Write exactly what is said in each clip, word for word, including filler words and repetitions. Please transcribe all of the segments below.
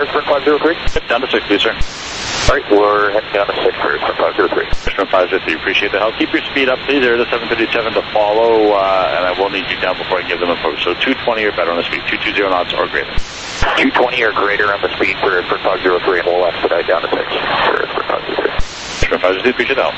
Airspring five zero three. Down to six, please, sir. All right, we're heading down to six for Airspring five zero three. Airspring five zero three, appreciate the help. Keep your speed up, please. There is a seven thirty-seven to follow, uh, and I will need you down before I give them approach. So two twenty or better on the speed, two twenty knots or greater. two twenty or greater on the speed for Airspring five zero three, and we'll expedite down to six for Airspring five zero three. Airspring five zero three, appreciate the help.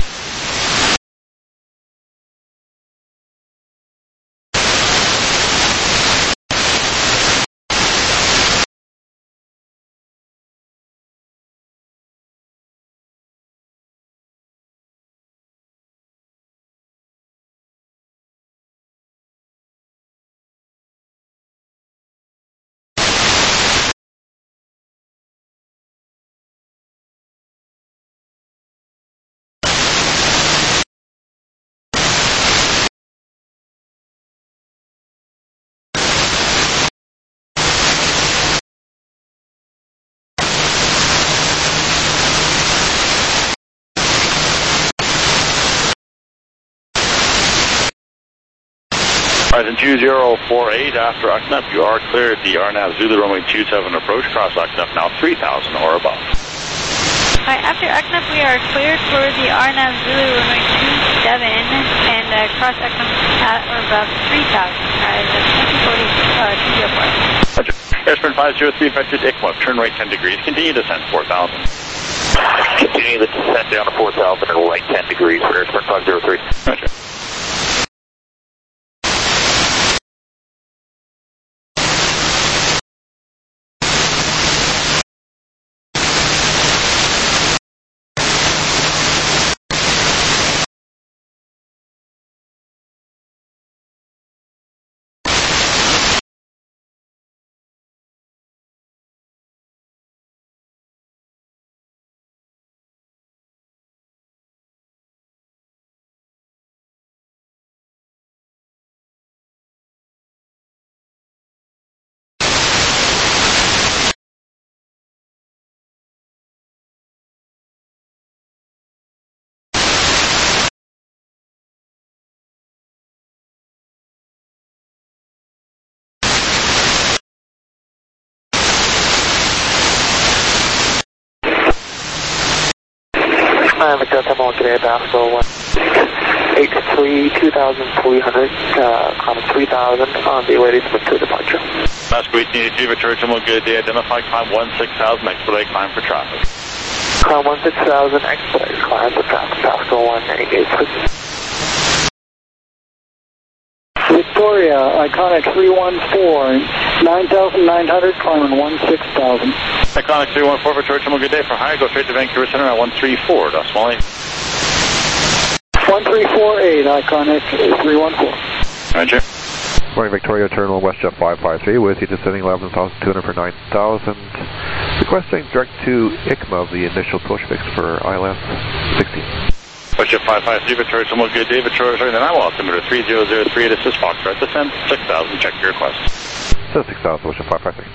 Horizon two zero four eight, after U C N F, you are cleared the R N A V Zulu runway two seven approach, cross U C N F now three thousand or above. Hi, after U C N F, we are cleared for the R N A V Zulu runway two seven and uh, cross U C N F at or above three thousand. Horizon two forty, uh, two zero four. Roger. Airspring five zero three, vector to I C M O, turn right ten degrees, continue descent four thousand. Continue the descent down to four thousand and right ten degrees for Airspring five zero three. Roger. I'm at Delta Mall today at Basco one eight three, two thousand three hundred, uh, climb three thousand on the way to Smith to departure. Basco eighteen eighty-three, Victoria Terminal, good day, identify climb one six thousand, expedite climb for traffic. Climb one six thousand, expedite climb for traffic, Basco one eighty-eight. Victoria, Iconic three one four, nine thousand nine hundred, climbing one six thousand. Iconic three one four, Victoria Terminal, good day for high, go straight to Vancouver Center at one three four, decimal eight. one three four eight, Iconic three one four. Roger. Morning, Victoria Terminal, WestJet five five three, with you descending eleven thousand two hundred for nine thousand. Requesting direct to I C M O, the initial push fix for I L S sixteen. WestJet five five three, Victoria Terminal, good day, Victoria, sorry, then I will altimeter three zero zero three, this is Foxtrot, descend six thousand, check your request. So six thousand, WestJet five five three.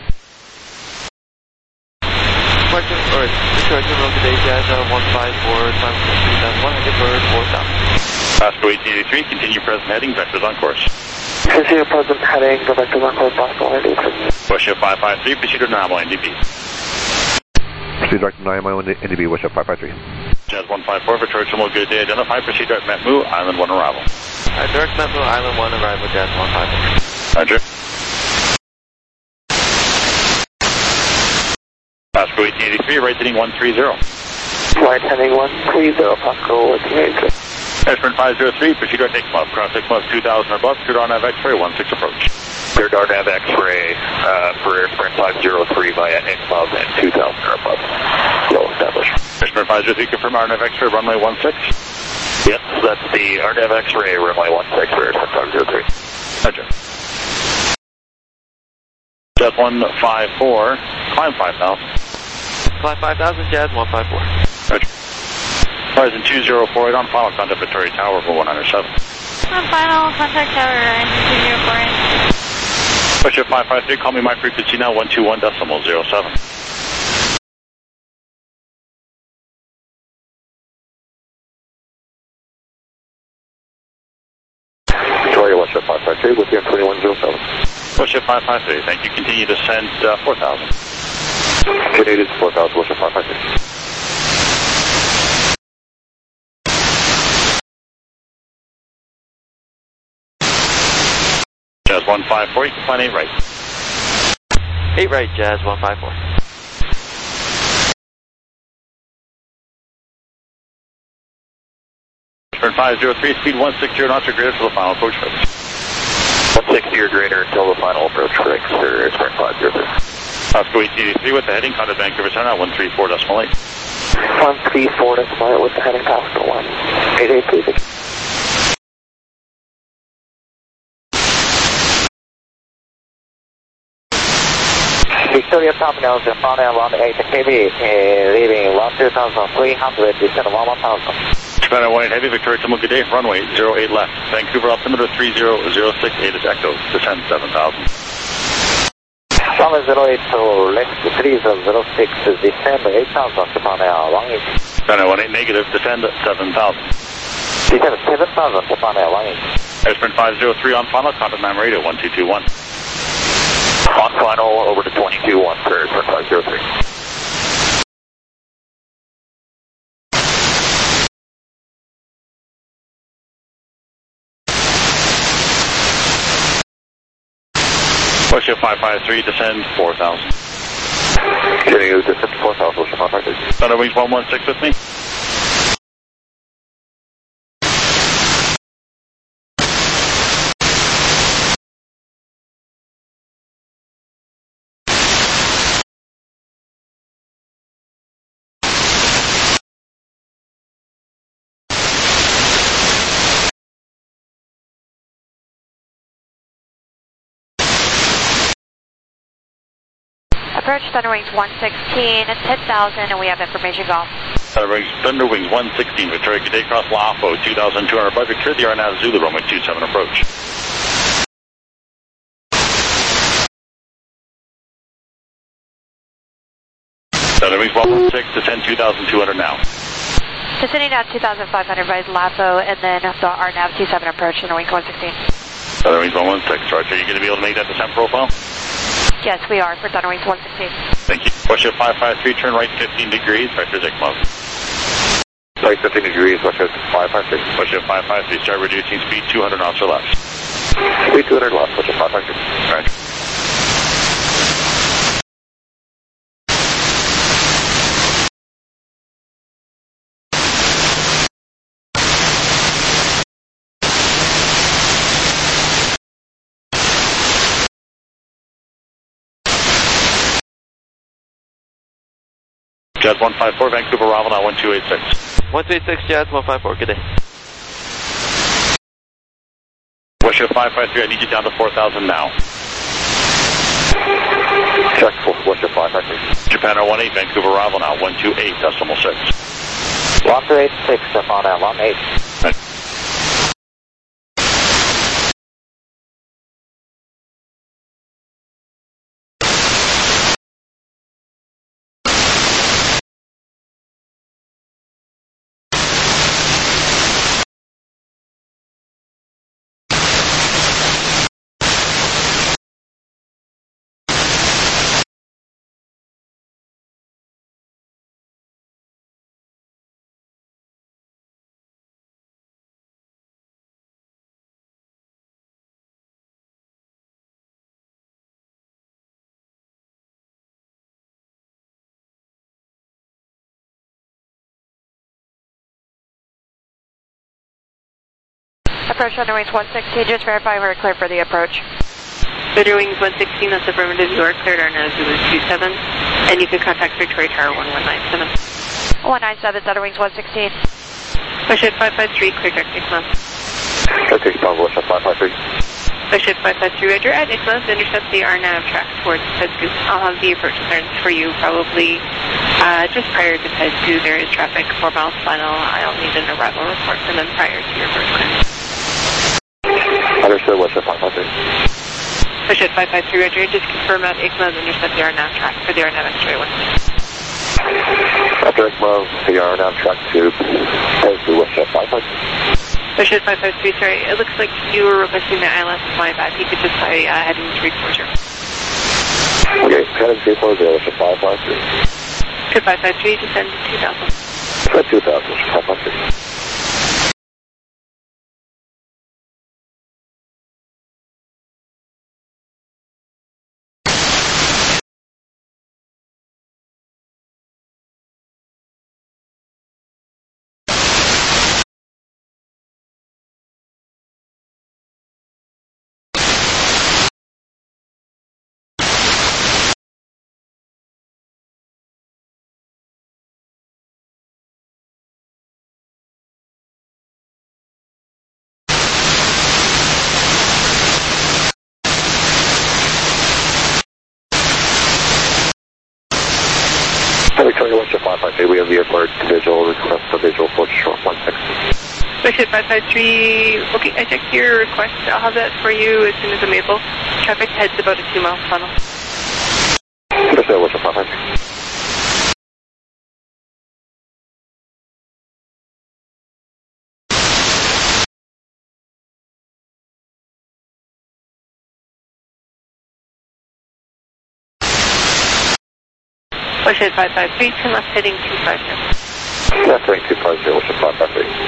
Question, or Victoria Terminal, good day, Jazz, uh, one five four, time three thousand one hundred for four thousand. Basco eighteen eighty-three, continue present heading, vectors on course. Continue present heading, the vectors on course, Basco one eighty-three. WestJet five five three, proceed to normal N D B. Proceed direct to nine mile N D B, WestJet five five three. Jazz one five four, Victoria Terminal, good day, identify, proceed direct Metmu, Island one arrival. Uh, direct Metmu, Island one arrival, Jazz one five four. Roger. Basco eighteen eighty-three, right heading one three zero. Right heading one three zero, Basco eighteen eighty-three. Airspring five zero three, proceed direct I C M O, cross I C M O two thousand or above, cleared R N A V X-ray, one six approach. Cleared R N A V X-ray uh, for Airspring five zero three via I C M O and two thousand or above. Low established. Airspring five zero three, confirm R N A V X-ray, runway one six. Yes, that's the R N A V X-ray, runway one six for Airspring five zero three. Roger. Jazz one five four, climb five thousand. Climb five thousand, Jazz one five four. Roger. Horizon two zero four eight on final contact Victoria Tower for one hundred seven. On final contact tower, engine two zero four eight. WestJet five five three, call me my frequency now, one two one decimal zero seven. Victoria, WestJet five five three, with you on twenty-one zero seven. WestJet five five three, thank you, continue to send uh, four thousand. Canadian four thousand, Westjet five five three. Jazz one five four, you can find eight right. eight right, Jazz one five four. Turn five zero three, speed one sixty knots or greater to the final approach fix. one sixty or greater until the final approach fix, or turn five zero three. Oscar eight eight three with the heading, contact Vancouver Center at one three four decimal eight. one three four decimal eight with the heading Pascal one eight eight three. Victoria Terminals, Japan one eight K B, uh, leaving one two thousand three hundred, descend one one thousand. Japan one eight Heavy, Victoria Terminal, good day, runway zero eight left. Vancouver altimeter three zero zero six eight is Echo, descend seven thousand. Runway zero eight to left, three zero zero six, descend eight thousand, Japan one eight. Japan one eight negative, descend seven thousand. Descend seven thousand, Japan one eight. Airsprint five zero three on final, contact man radio one two two one. On final, over to twenty-two one for Airsprint five zero three. Westjet five five three, descend four thousand. Continue to descend four thousand, Westjet five five three. Thunder Wings one one six with me. Approach Thunder Wings one sixteen, it's ten thousand, and we have information golf. Thunder Wings, Thunder Wings one sixteen, Victoria, good day, cross LAFO, two thousand two hundred, by Victoria, the R N A V Zulu, runway two seven approach. Thunder Wings one one six, descend two thousand two hundred now. Descending down two thousand five hundred by LAFO, and then the R N A V two seven approach, Thunder Wings one sixteen. Thunder Wings one one six, Roger, are you going to be able to make that descent profile? Yes, we are, for Thunder Wings one sixteen. Thank you. Westjet five five three, turn right fifteen degrees, vectors I C M O. Right fifteen degrees, Westjet five five three. Westjet five five three, start reducing speed two hundred knots or less. Speed two hundred left, Westjet five five three. Roger. Jazz one five four, Vancouver, Bravo, now one two eight six. one two eight six, Jazz one five four, good day. Westjet five five three, I need you down to four thousand now. Check for Westjet five five three. Japan one eight, Vancouver, Bravo, now one two eight decimal six. one two eight six, Japan one eight. Right. Approach Thunder Wings one sixteen, just verify we're clear for the approach. Thunder Wings one sixteen, that's affirmative, you are cleared, R N A V Zulu two seven, and you can contact Victoria Tower one one nine seven. one nine seven, Thunder Wings one sixteen. Westjet five five three, clear direct I C M O. Okay, Westjet five five three. Westjet five five three, Roger, at I C M O to intercept the R N A V track towards Pescu. I'll have the approach clearance for you probably uh, just prior to Pescu. There is traffic, four miles final. I'll need an arrival report from them prior to your approach clearance. Understood, Westjet five five three. Westjet five five three, Roger, just confirm at I C M O to intercept the R N A V track for the R N A V X-ray one. After I C M O, the R N A V track to Pescu, Westjet five five three. Westjet five five three, sorry, it looks like you were requesting the I L S. My bad. You could just say uh, heading three four zero. Okay, heading two four zero, so five five three. Good five five three, descend to two thousand. At two thousand, five five three. Victoria Westjet five five three, we have the airport visual, request the visual approach short one six. Westjet five five three, okay, I checked your request. I'll have that for you as soon as I'm able. Traffic heads about a two mile funnel. Victoria Westjet five five three. Westjet five five three, turn left heading two five zero. Left heading two five zero, Westjet five five three.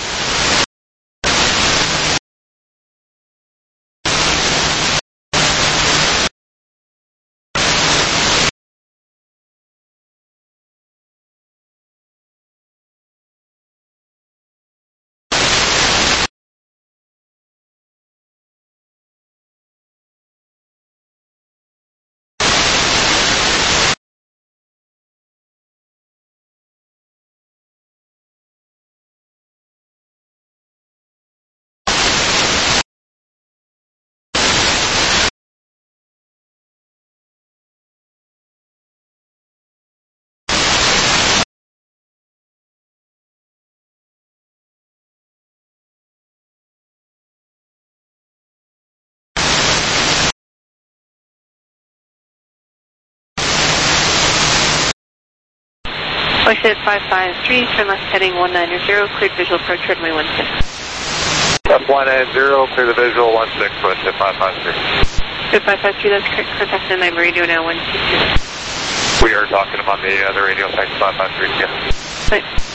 Westjet five five three, turn left heading one nine zero, cleared visual approach runway one six. F one nine zero, clear the visual one six, Westjet five five three. Good five five three, that's correct. Contact in my radio now one two two. We are talking about the other radio site five five three, yeah. Right.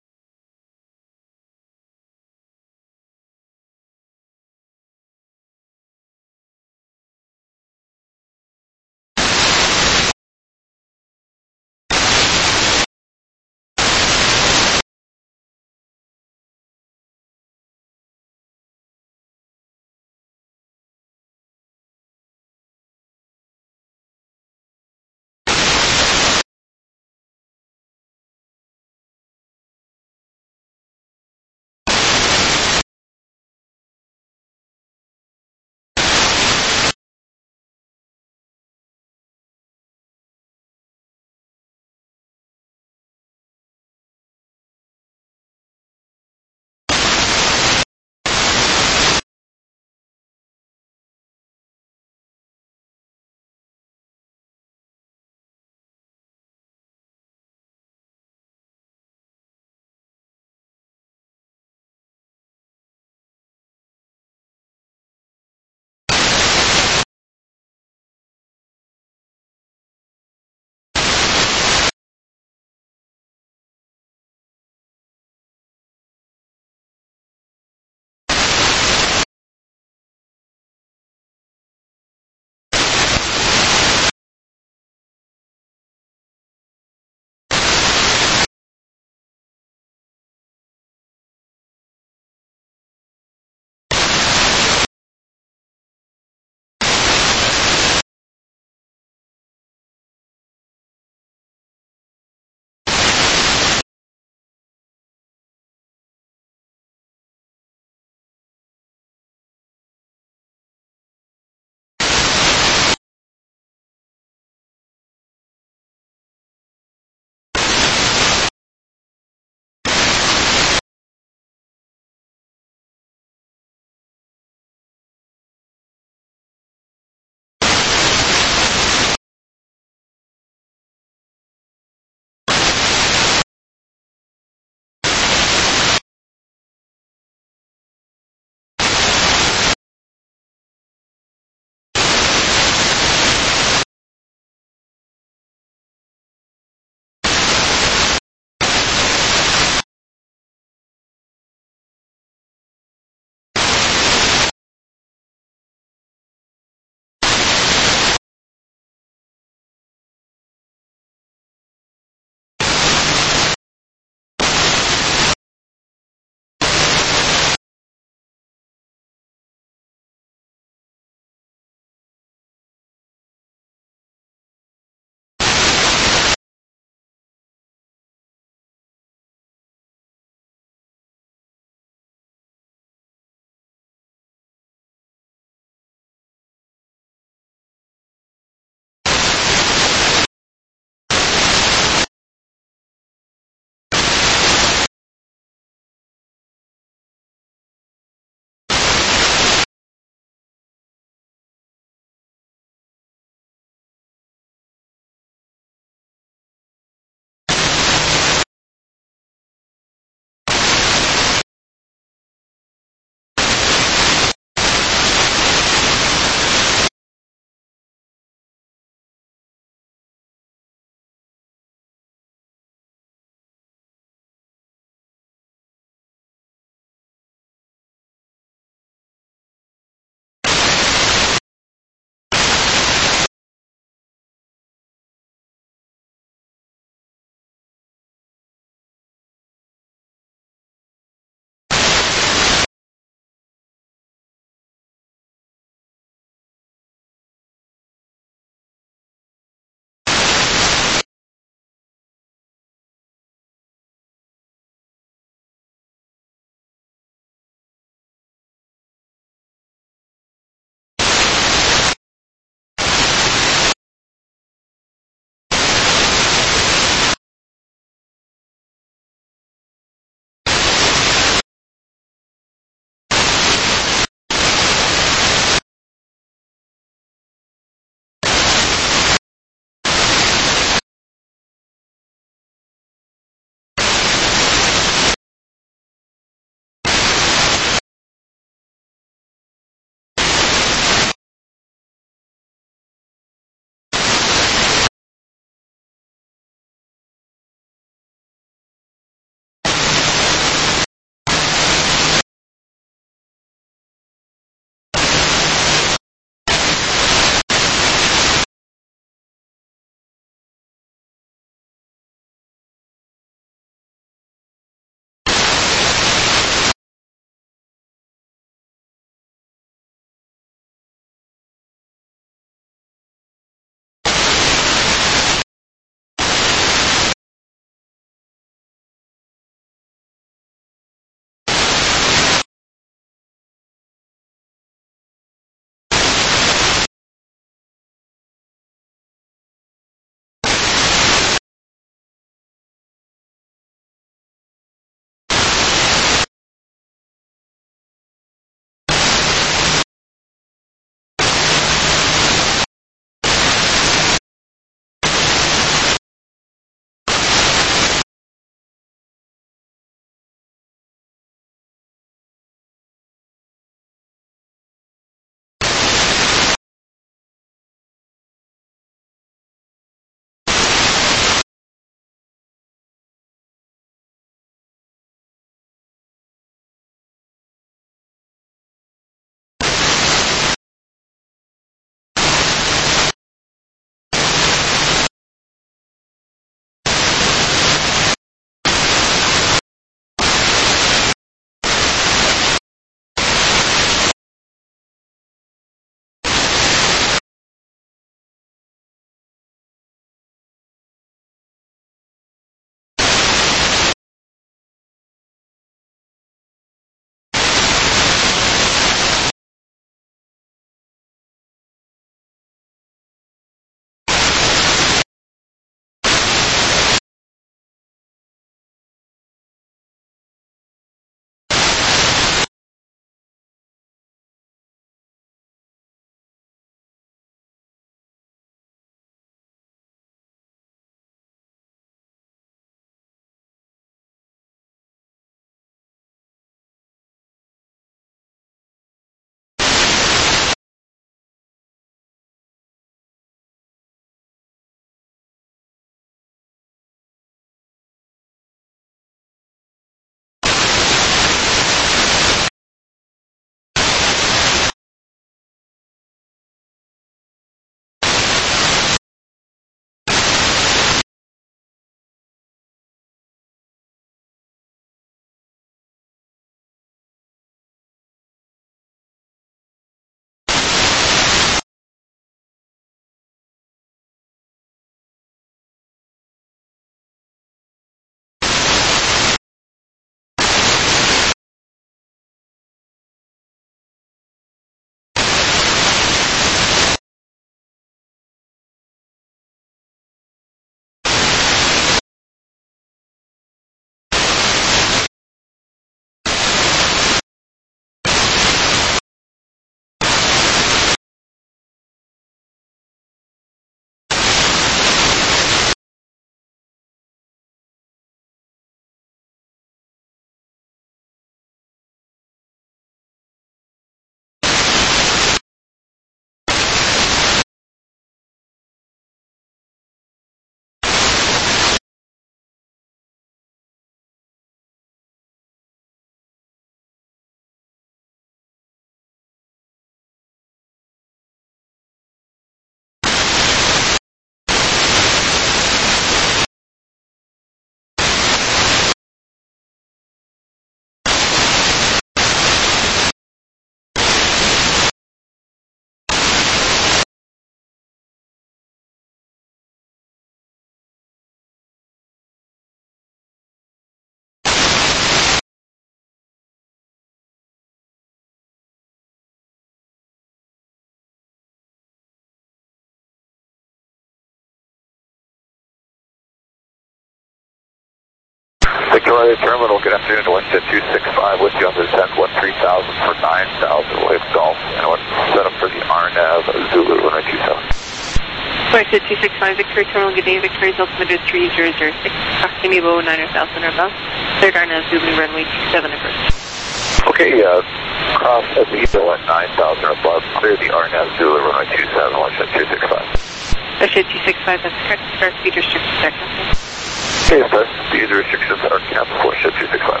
Victoria Terminal, good afternoon, Westjet two six five with you on the descent, one three thousand for nine thousand, wave Golf, and one set up for the R NAV Zulu runway two seven. Westjet two six five, Victoria Terminal, good day, Victoria's altimeter three zero zero six, proximity below nine thousand or above, third R NAV Zulu runway two seven approach. Okay, uh, cross at Lido at nine thousand or above, clear the R NAV Zulu runway two seven, Westjet two six five. Westjet two six five, that's correct, start speed restrictions, start cancel. Okay, start speed restrictions are canceled for Westjet two six five.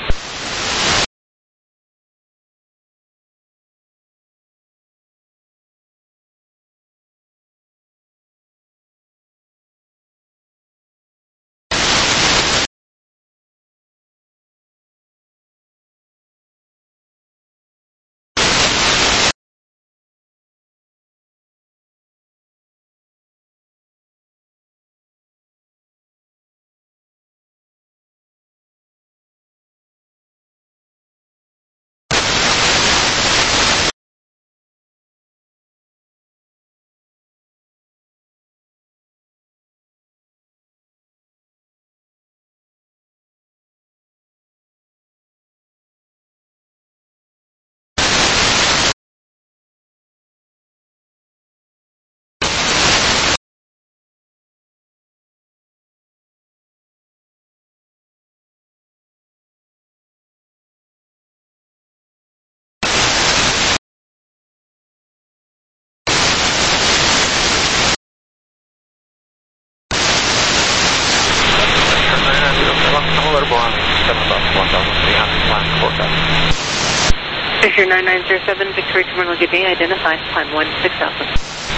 Fisher nine nine zero seven, Victoria Terminal, good day, identify, climb one six thousand.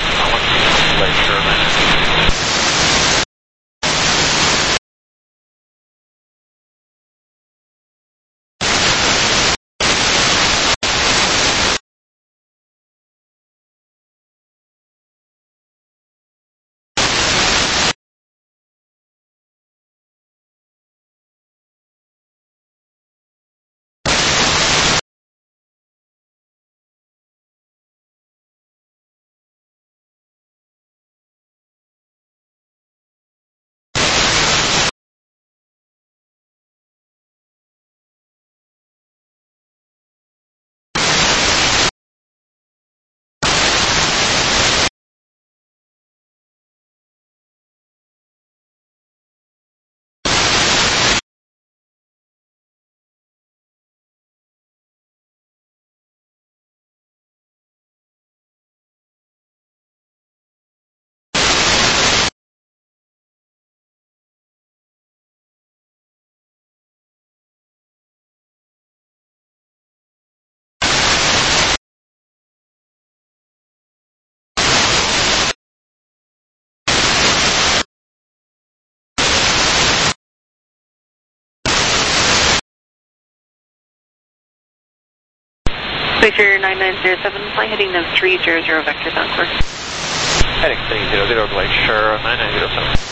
Fisher nine nine zero seven, fly heading of three zero zero vector bound course. Heading three zero zero, Glacier nine nine zero seven.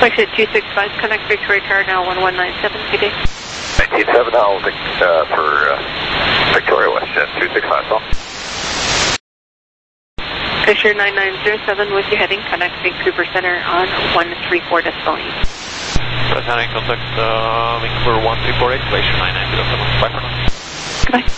Exit two six five, connect Victoria Tower now one one nine seven, good day. nineteen seven, now uh, for uh, Victoria WestJet two six five, call. Fisher nine nine zero seven with you heading, connect Vancouver Center on one three four decimal eight. Presenting contact uh, Vancouver one three four eight, Glacier nine nine zero seven, bye for now. Goodbye.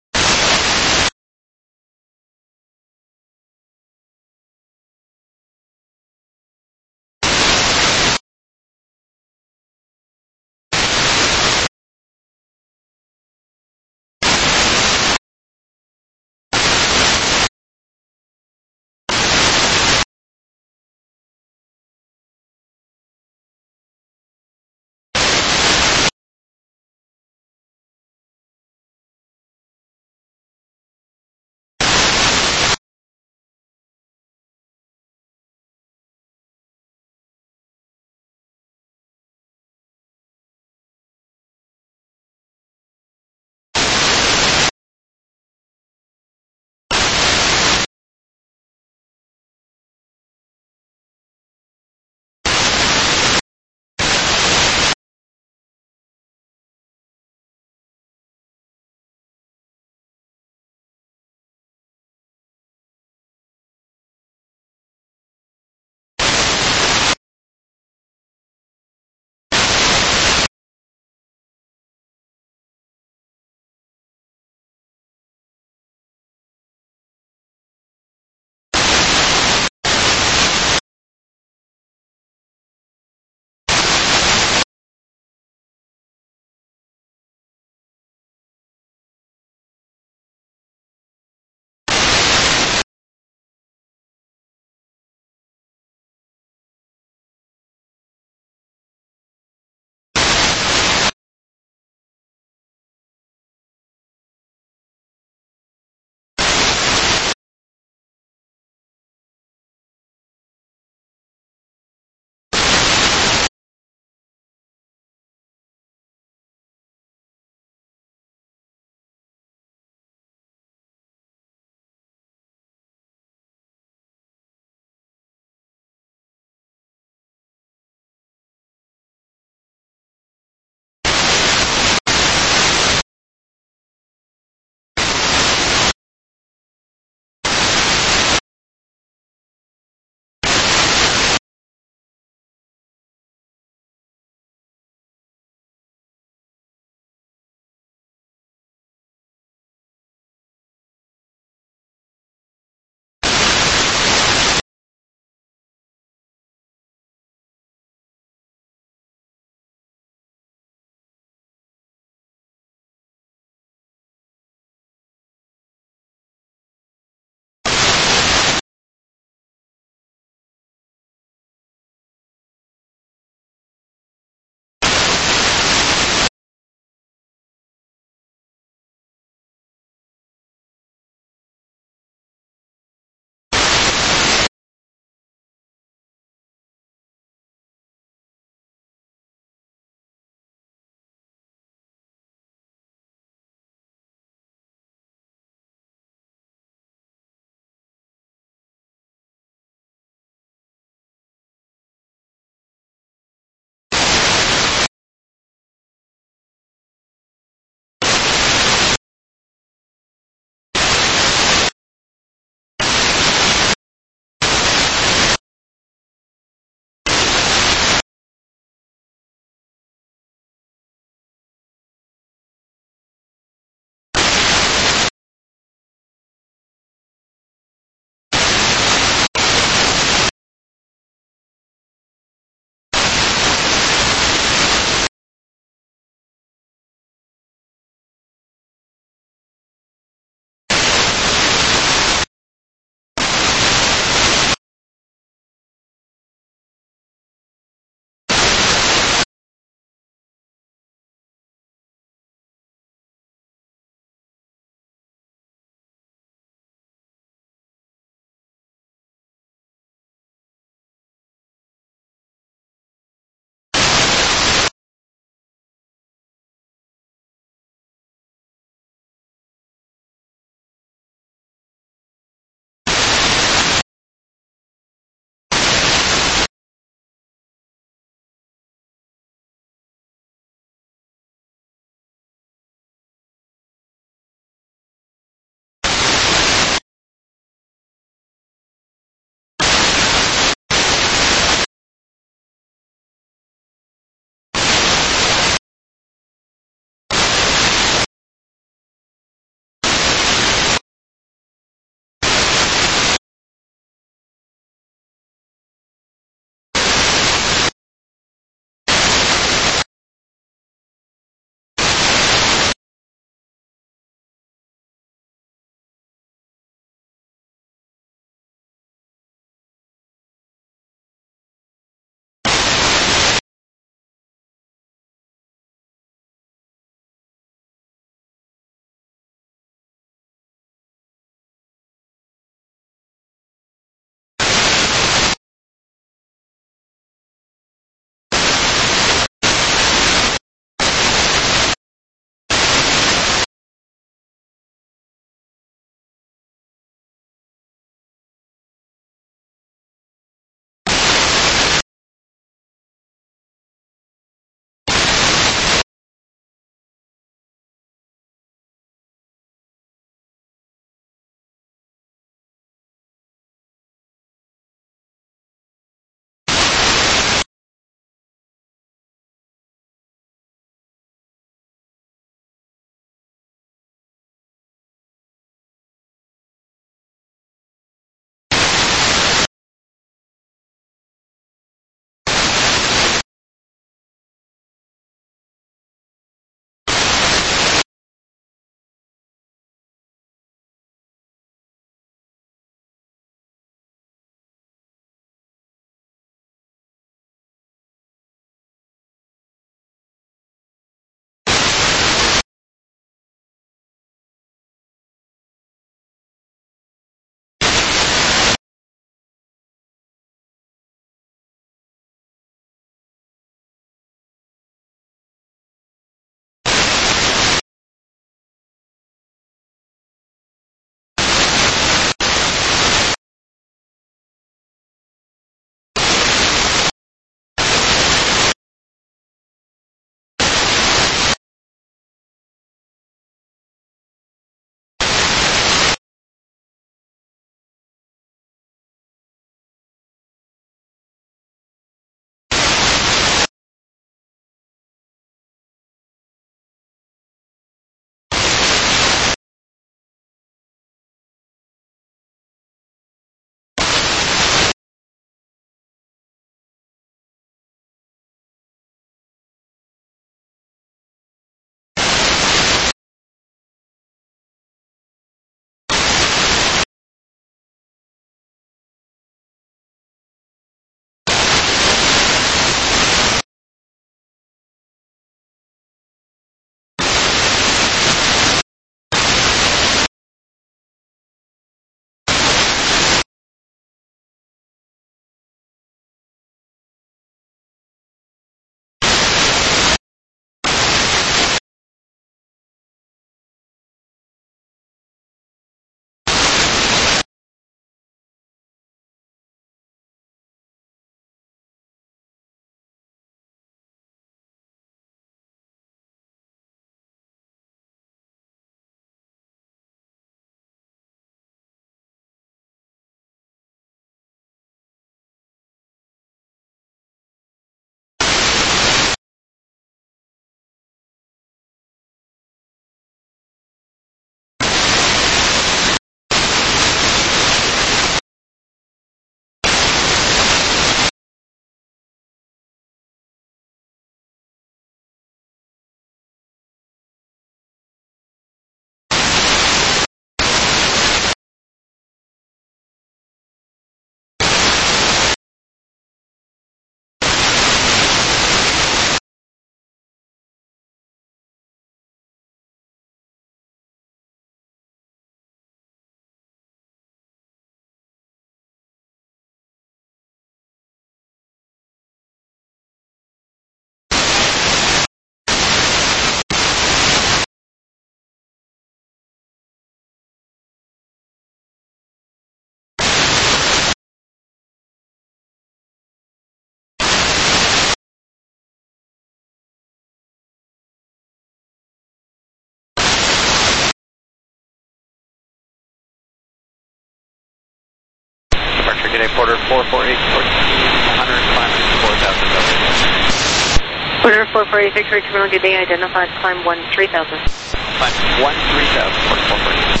Porter four four eight, one hundred, climbing four thousand. Porter four four eight, Victory Terminal, good day, identified, climb one three thousand. Climb one three thousand, Porter four four eight.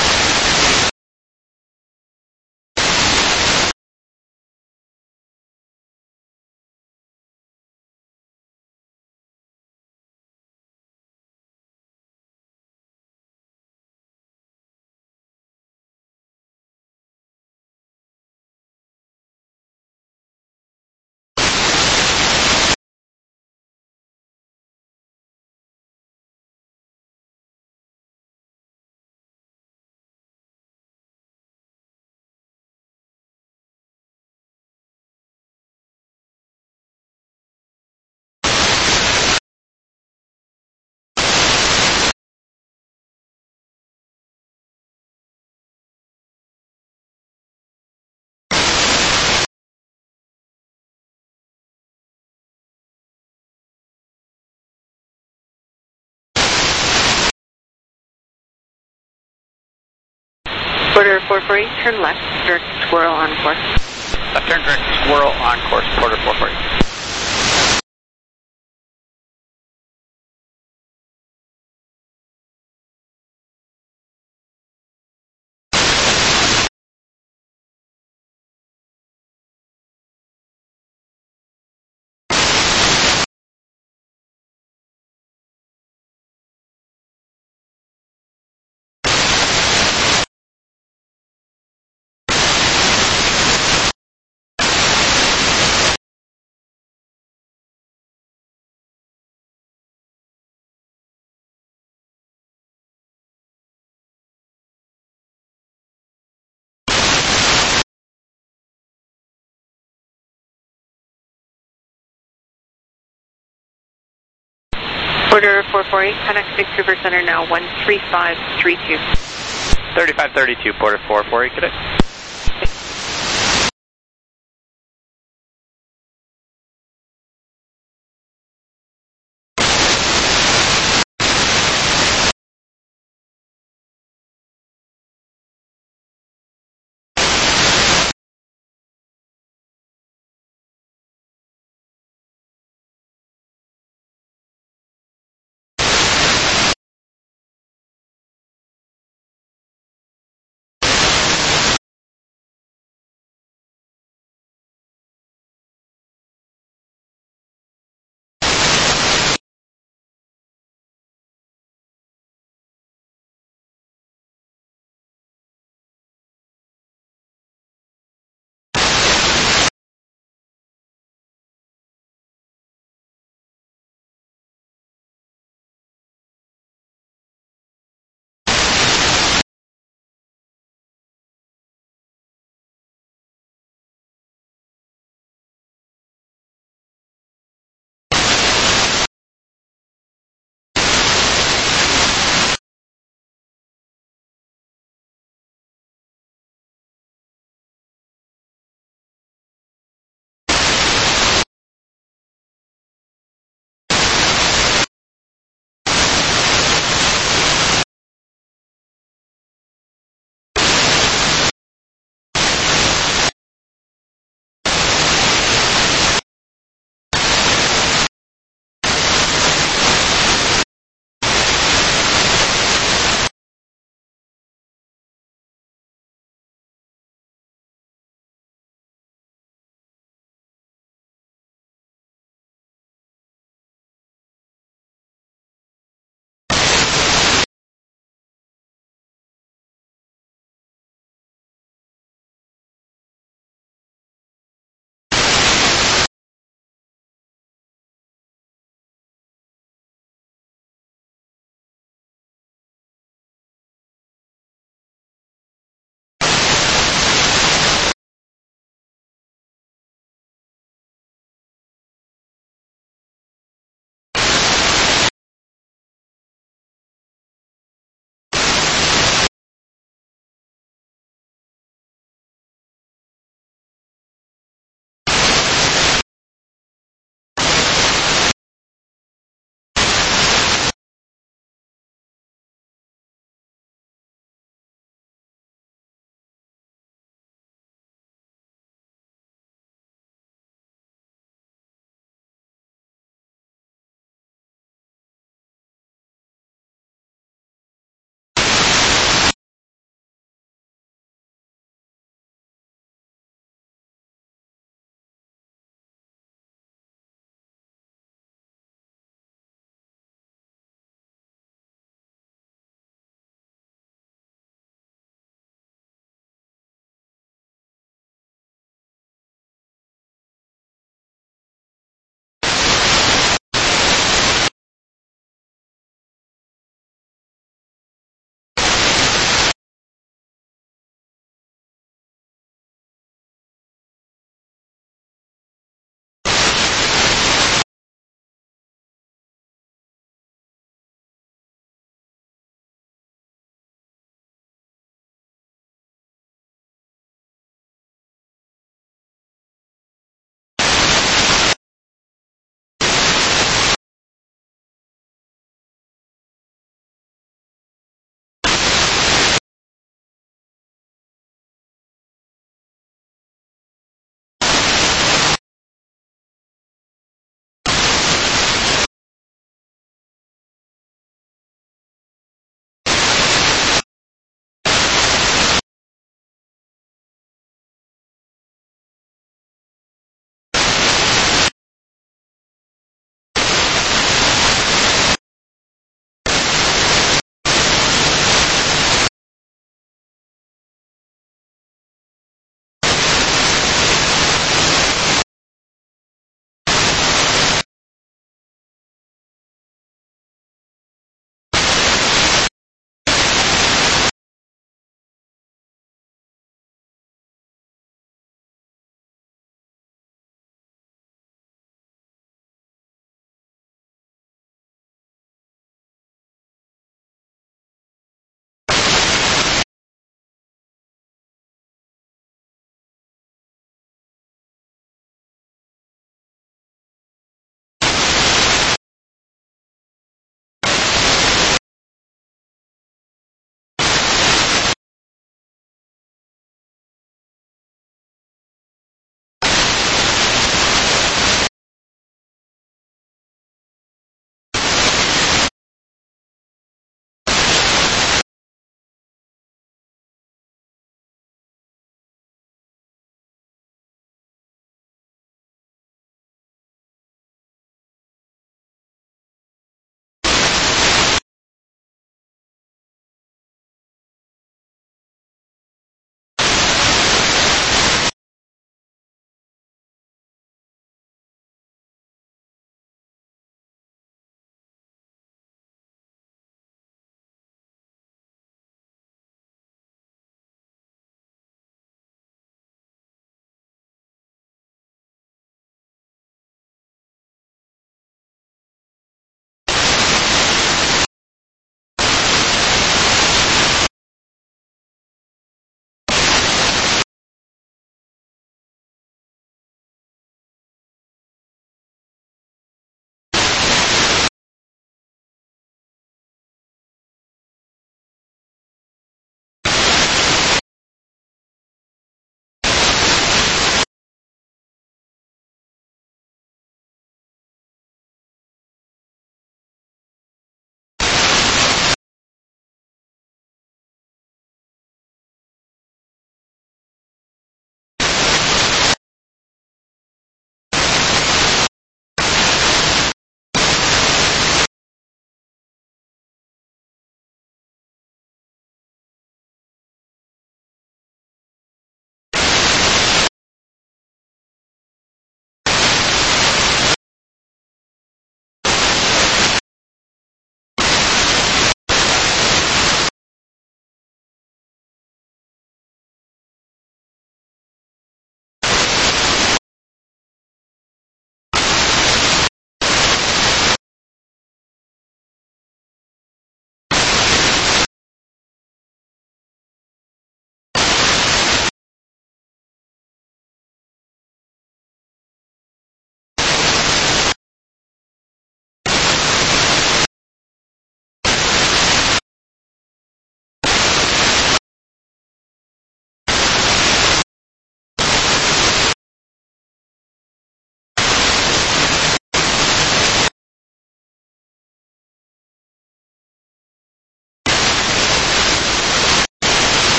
Porter four four eight, turn left, direct squirrel on course. Left turn direct squirrel on course, Porter four four eight. Porter four four eight, contact Vancouver Center now, one three five three two. thirty-five thirty-two, Porter four four eight, cadet.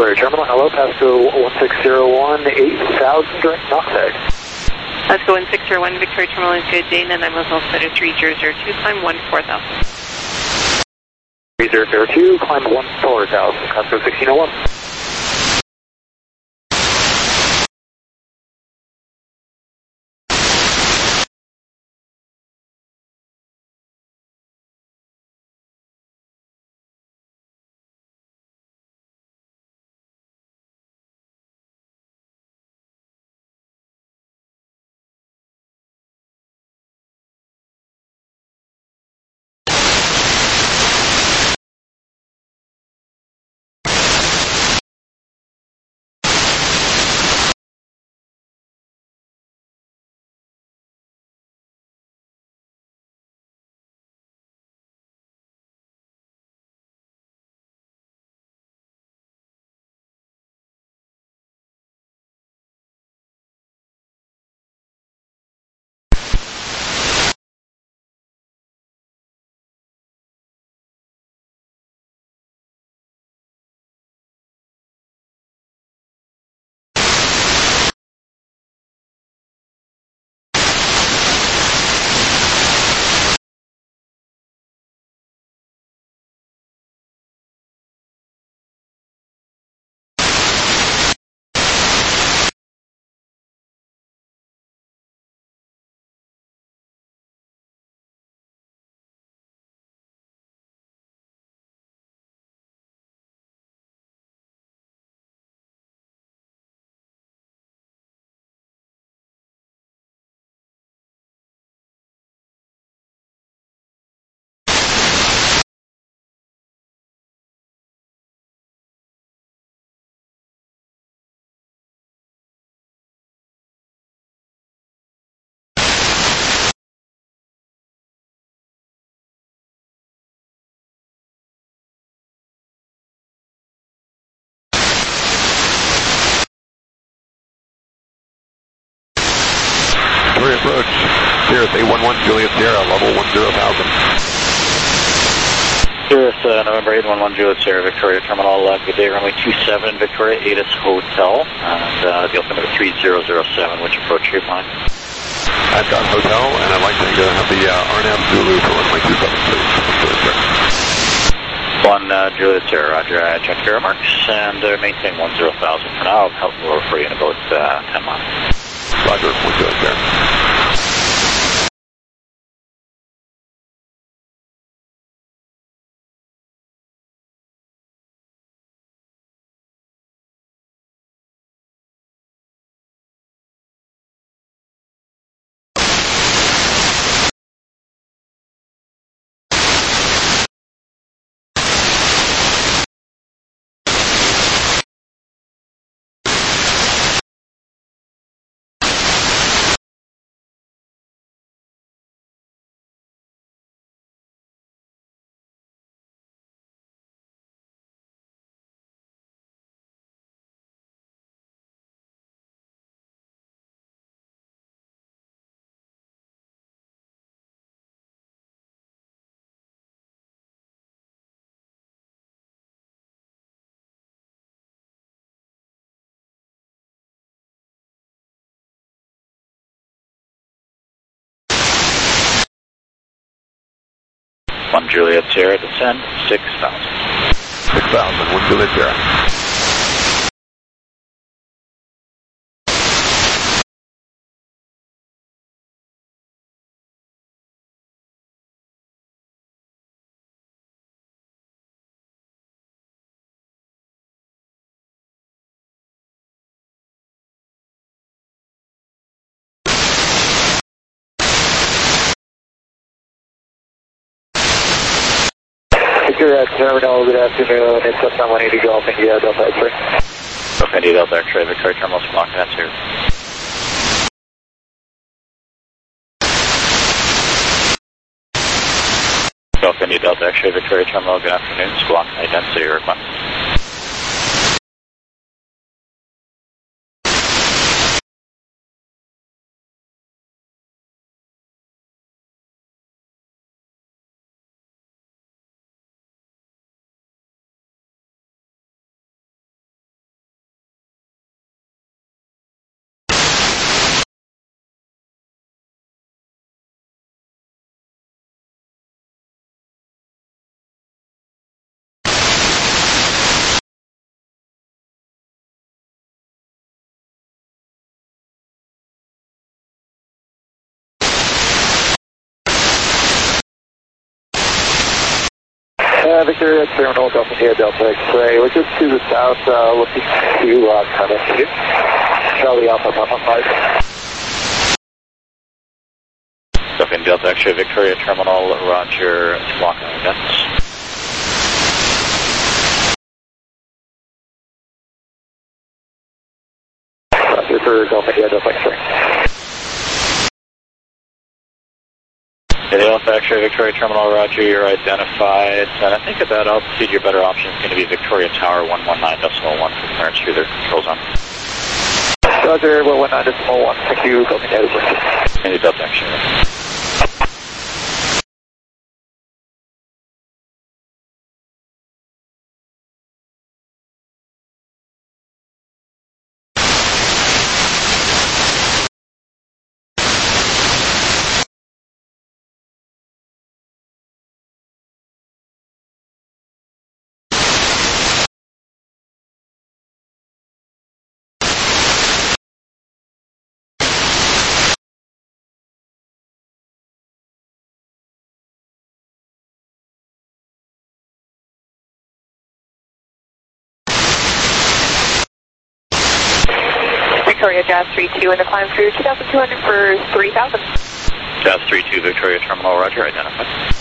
Victoria Terminal, hello, Pasco one six zero one, eight thousand direct knockback. Let's go in six zero one, Victoria Terminal is good, Dana, and I'm with altimeter three zero zero two, climb one four thousand. three zero zero two, climb one four thousand, Pasco sixteen oh one. Victoria approach, Cirrus eight one one, Juliet Sierra, level one zero thousand. Cirrus, uh, November eight one one, Juliet Sierra, Victoria Terminal, uh, good day, runway two seven, Victoria, ATIS Hotel, and uh, the altimeter three zero zero seven, which approach are you flying? I've got Hotel, and I'd like to uh, have the uh, R NAV Zulu for runway two seven, please. Juliet Sierra. One, uh, Juliet Sierra, Roger, I checked your remarks, and uh, maintain one zero thousand for now. I'll help lower for you in about uh, ten miles. Roger, one Juliet Sierra. One Juliet Sierra, descend, six thousand. six thousand, one Juliet Sierra. Victoria Terminal, good afternoon. It's Cessna one eighty Golf India Delta X-ray. Golf India Delta X-ray, Victoria Terminal, Squawk, that's here. Golf India Delta X-ray, Victoria Terminal, good afternoon. Squawk, identity request. Uh, Victoria Terminal, Delta India, Delta X-ray. We're just to the south, uh, looking to uh, connect you. Charlie Alpha, Papa five. Delta India, Delta X-ray, Victoria Terminal, Roger, lock on guns. Roger for Delta India, Delta X-ray. Delta X-ray, Victoria Terminal, Roger, you're identified. And I think at that altitude, your better option is going to be Victoria Tower, one one nine point one for clearance through their control zone. Roger, one one nine point one. Thank you, Delta India. India, Delta X-ray. Victoria Jazz three two in the climb through two thousand two hundred for three thousand. Jazz three two, Victoria Terminal, Roger, identified.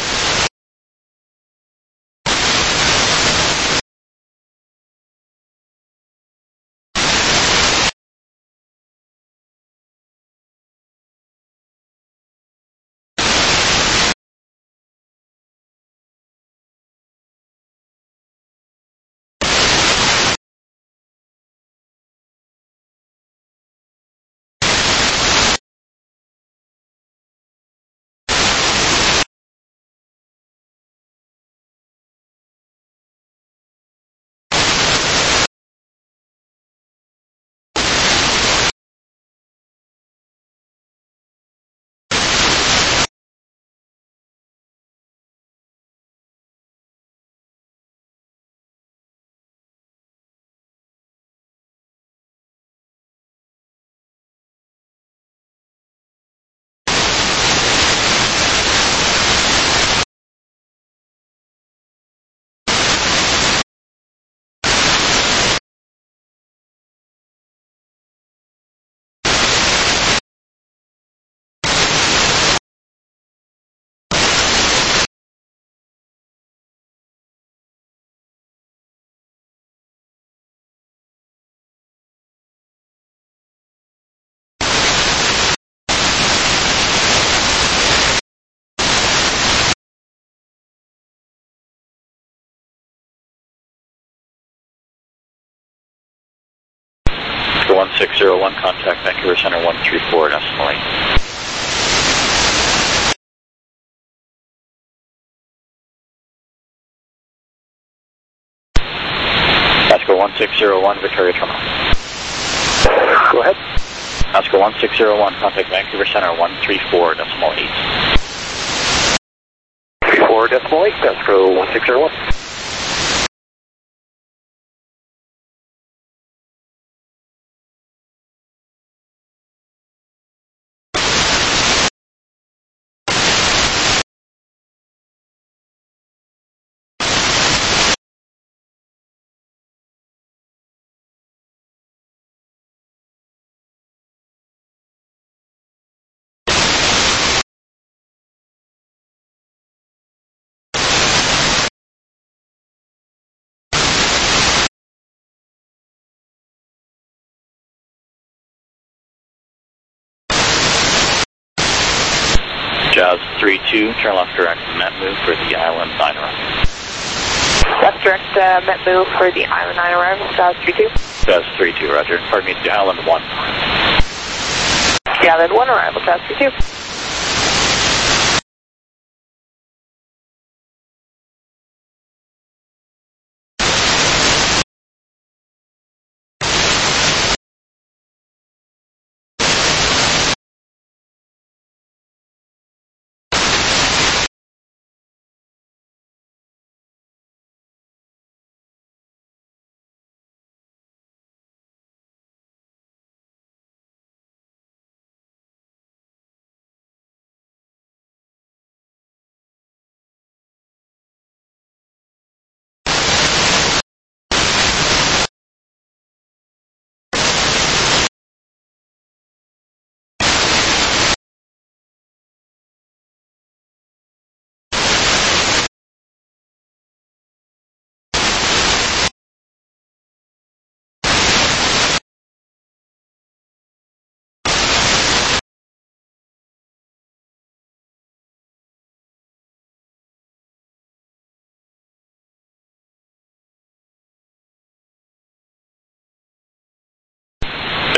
one six zero one, contact Vancouver Center one three four, decimal eight. Oscar one six zero one, Victoria Terminal. Go ahead. Oscar one six zero one, contact Vancouver Center one three four, decimal eight. three four, decimal eight, Oscar one six zero one. Jazz three two, turn left direct net move for the Island nine arrival. Left direct uh, Met move for the Island nine arrival, Jazz three two. Jazz three two, Roger. Pardon me, the Island one. The Island one arrival, Jazz three two.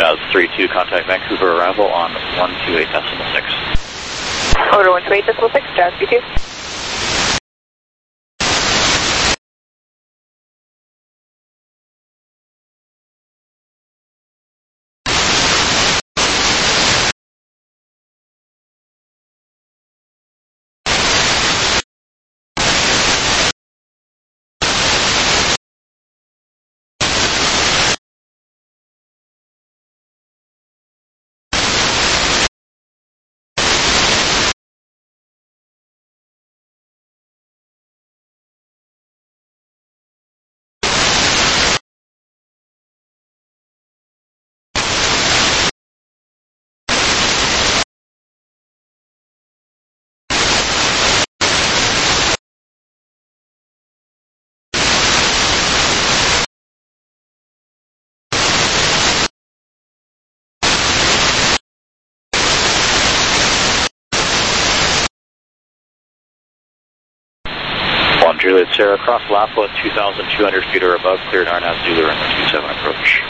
Uh, three two, contact Vancouver arrival on one two eight decimal six. Order one two eight decimal six, Jazz B two. Juliet Sierra, cross Lapa at two thousand two hundred feet or above, cleared R N A V Zulu runway two seven approach.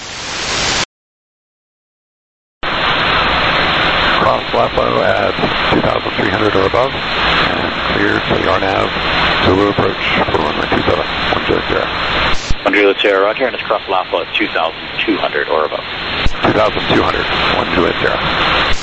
Cross Lapa at two thousand three hundred or above, and cleared for the R N A V Zulu approach for runway two seven, one Juliet Sierra. one Juliet Sierra, roger, and it's cross Lapa at two thousand two hundred or above. two thousand two hundred, one Juliet Sierra.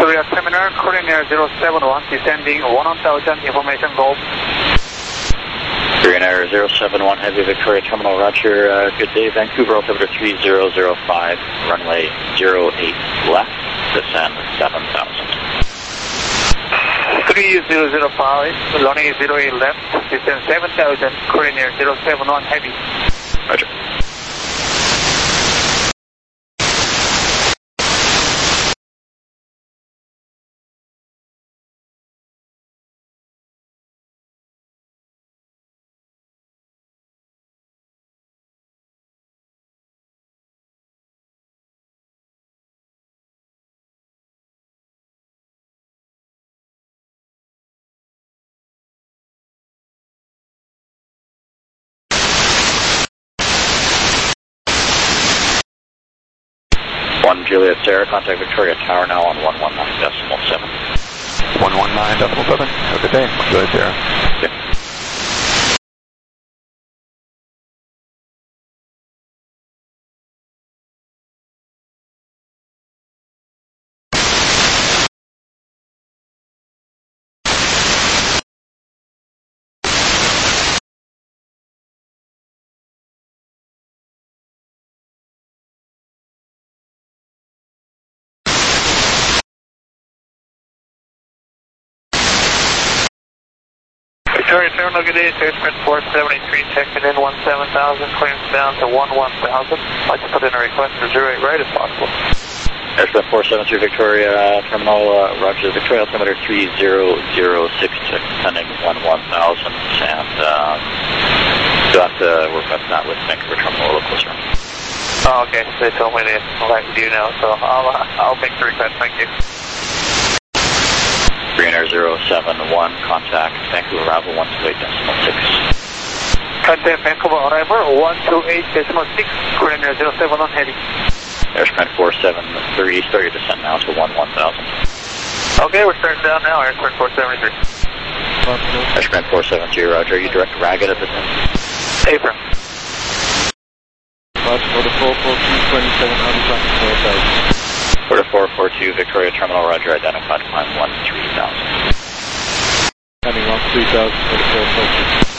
Victoria Terminal, Korean Air zero seven one, descending one thousand, information goal. Korean Air zero seven one, Heavy Victoria Terminal, roger. Uh, good day, Vancouver, altimeter three zero zero five, runway zero eight left, descend seven thousand. three zero zero five, runway zero eight left, descend seven thousand, Korean Air zero seven one, Heavy. Roger. one Juliet Sierra, contact Victoria Tower now on one one nine decimal seven. one one nine decimal seven. Have a good day. one Juliet Sierra. Okay. Victoria Terminal, good day, Airsprint four seventy-three, checking in one seven thousand, clearance down to one one thousand. I'd like to put in a request for zero eight right if possible. Airsprint four seventy-three, Victoria uh, Terminal, uh, roger. Victoria altimeter three zero zero six six, sending one one thousand, and uh, you'll have to work on that with Vancouver Terminal a little closer. Oh, okay, they told me to let you know, so I'll, uh, I'll make the request, thank you. Korean Air zero seven one, contact Vancouver arrival one two eight decimal six. Contact Vancouver arrival one two eight decimal six, Korean Air zero seven one, Heavy. Airsprint four seven three, start your descent now to one one thousand. Okay, we're starting down now, Airsprint four seventy-three. Airsprint four seven three, roger. Are you direct Ragged at this end? April. Order four four two, twenty-seven hundred, four thousand. Order four four two, Victoria Terminal, roger. Identified climb one three thousand. Coming one three thousand, order four four two.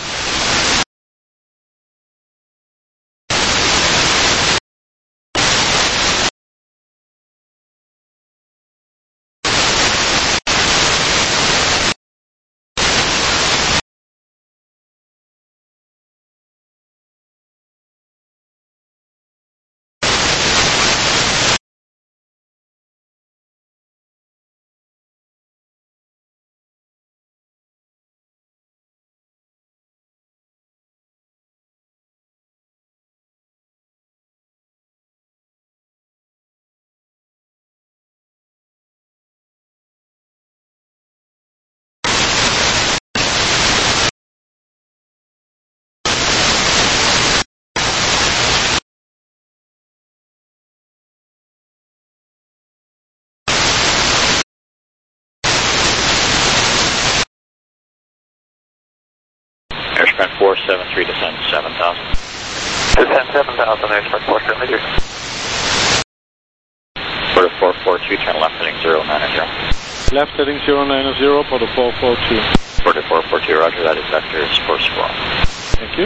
Airsprint four seven three, descend seven thousand. Descend seven thousand, Airsprint four seventy-three. Order four four two, turn left heading zero nine zero. Left heading zero nine zero, order four four two. Order four four two, roger. That is vectors for Squirrel. Thank you.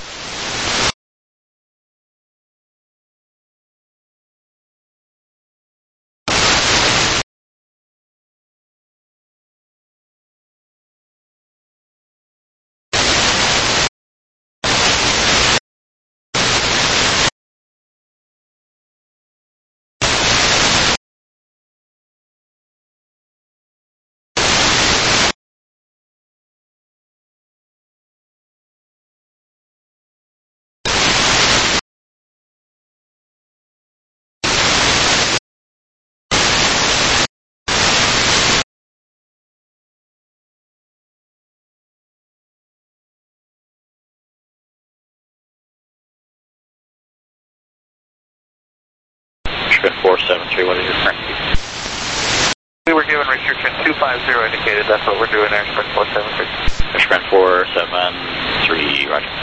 four seven three, what is your current speed? We were given restriction two five zero indicated, that's what we're doing, Airsprint four seven three. Airsprint four seven three, roger.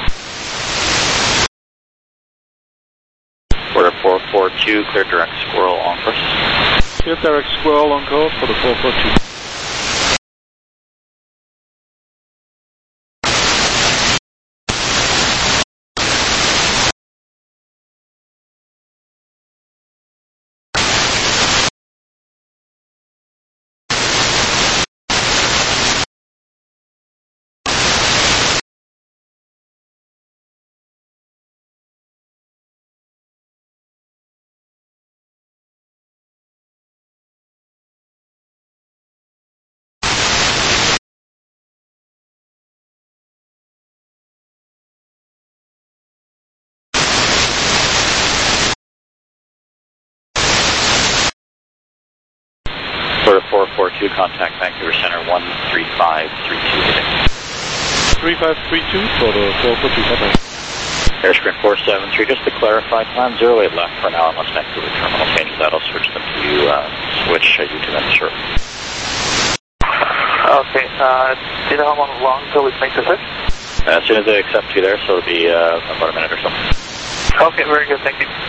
Order four four two, clear direct Squirrel on course. Yes, Derek Squirrel on call for the four four two. For the four four two, contact Vancouver Center one three five three two. three five three two for the four four two, contact. Airsprint four seven three, just to clarify, climb zero eight left for now unless Vancouver Terminal changes that. I'll switch them to you, uh, switch uh, you to them, sure. Okay, uh, do you know how long, long until we make the switch? As soon as they accept you there, so it'll be uh, about a minute or so. Okay, very good, thank you.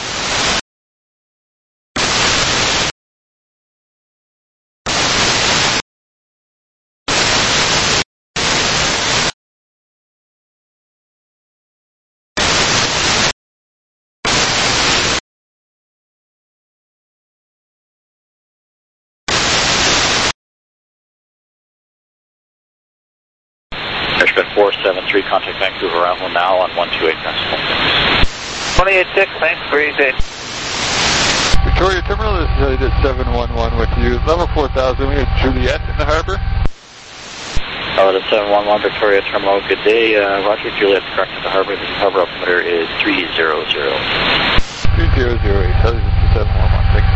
Airsprint four seven three, contact Vancouver arrival now on one two eight decimal. twenty-eight six, thanks, great day. Victoria Terminal, this is Elliot seven one one with you. Level four thousand, we have Juliet in the harbor. Elliot seven one one, Victoria Terminal, good day. Uh, Roger, Juliet's correct at the harbor. The harbor altimeter is three zero zero. three zero zero eight, Elliot seven one one, thank you.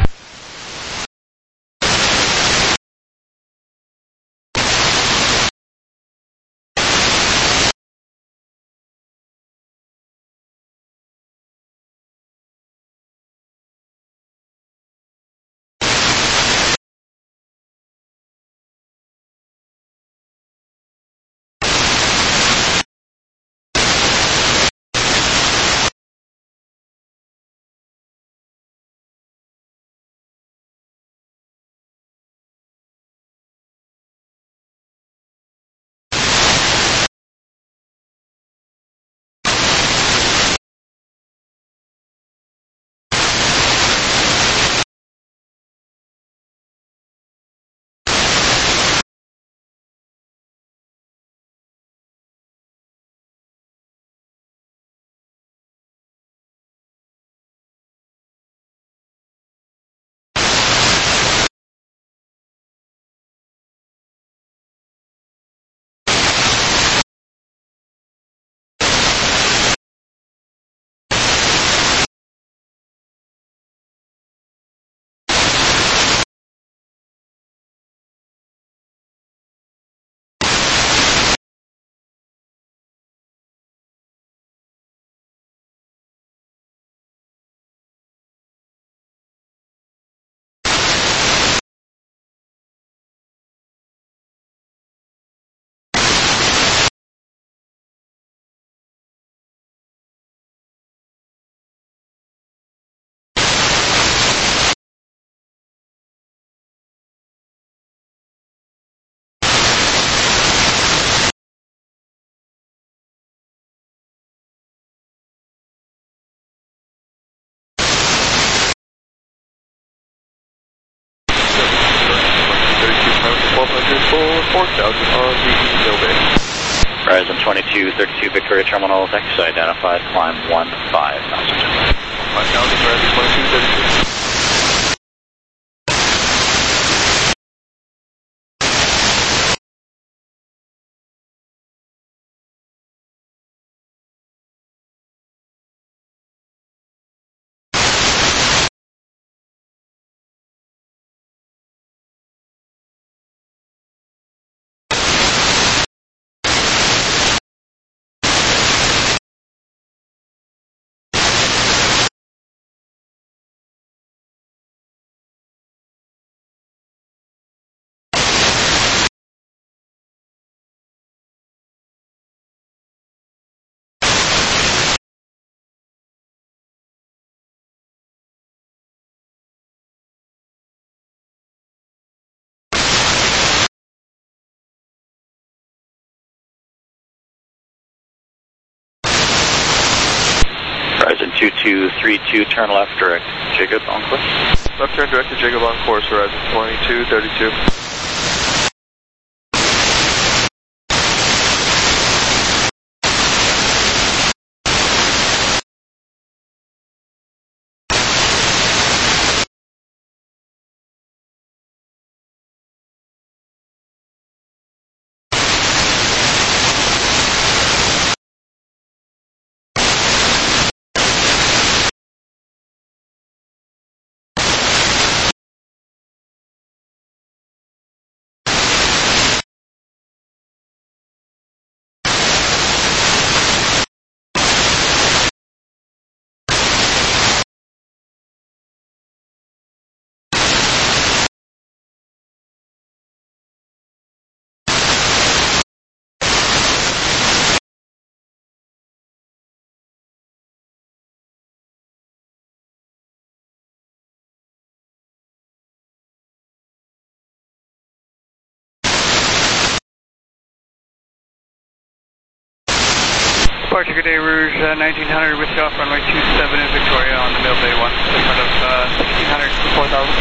four thousand on the Eagle Bay. Horizon twenty-two thirty-two, Victoria Terminal, thanks, identified, climb one five thousand. five thousand, Horizon twenty-two thirty-two. two two three two, turn left, direct Jacob on course. Left turn direct to Jacob on course, horizon twenty-two thirty-two. Departure, good day, Rouge, uh, nineteen hundred with you off runway two seven in Victoria on the Mill Bay one, in front of uh, sixteen hundred to four thousand.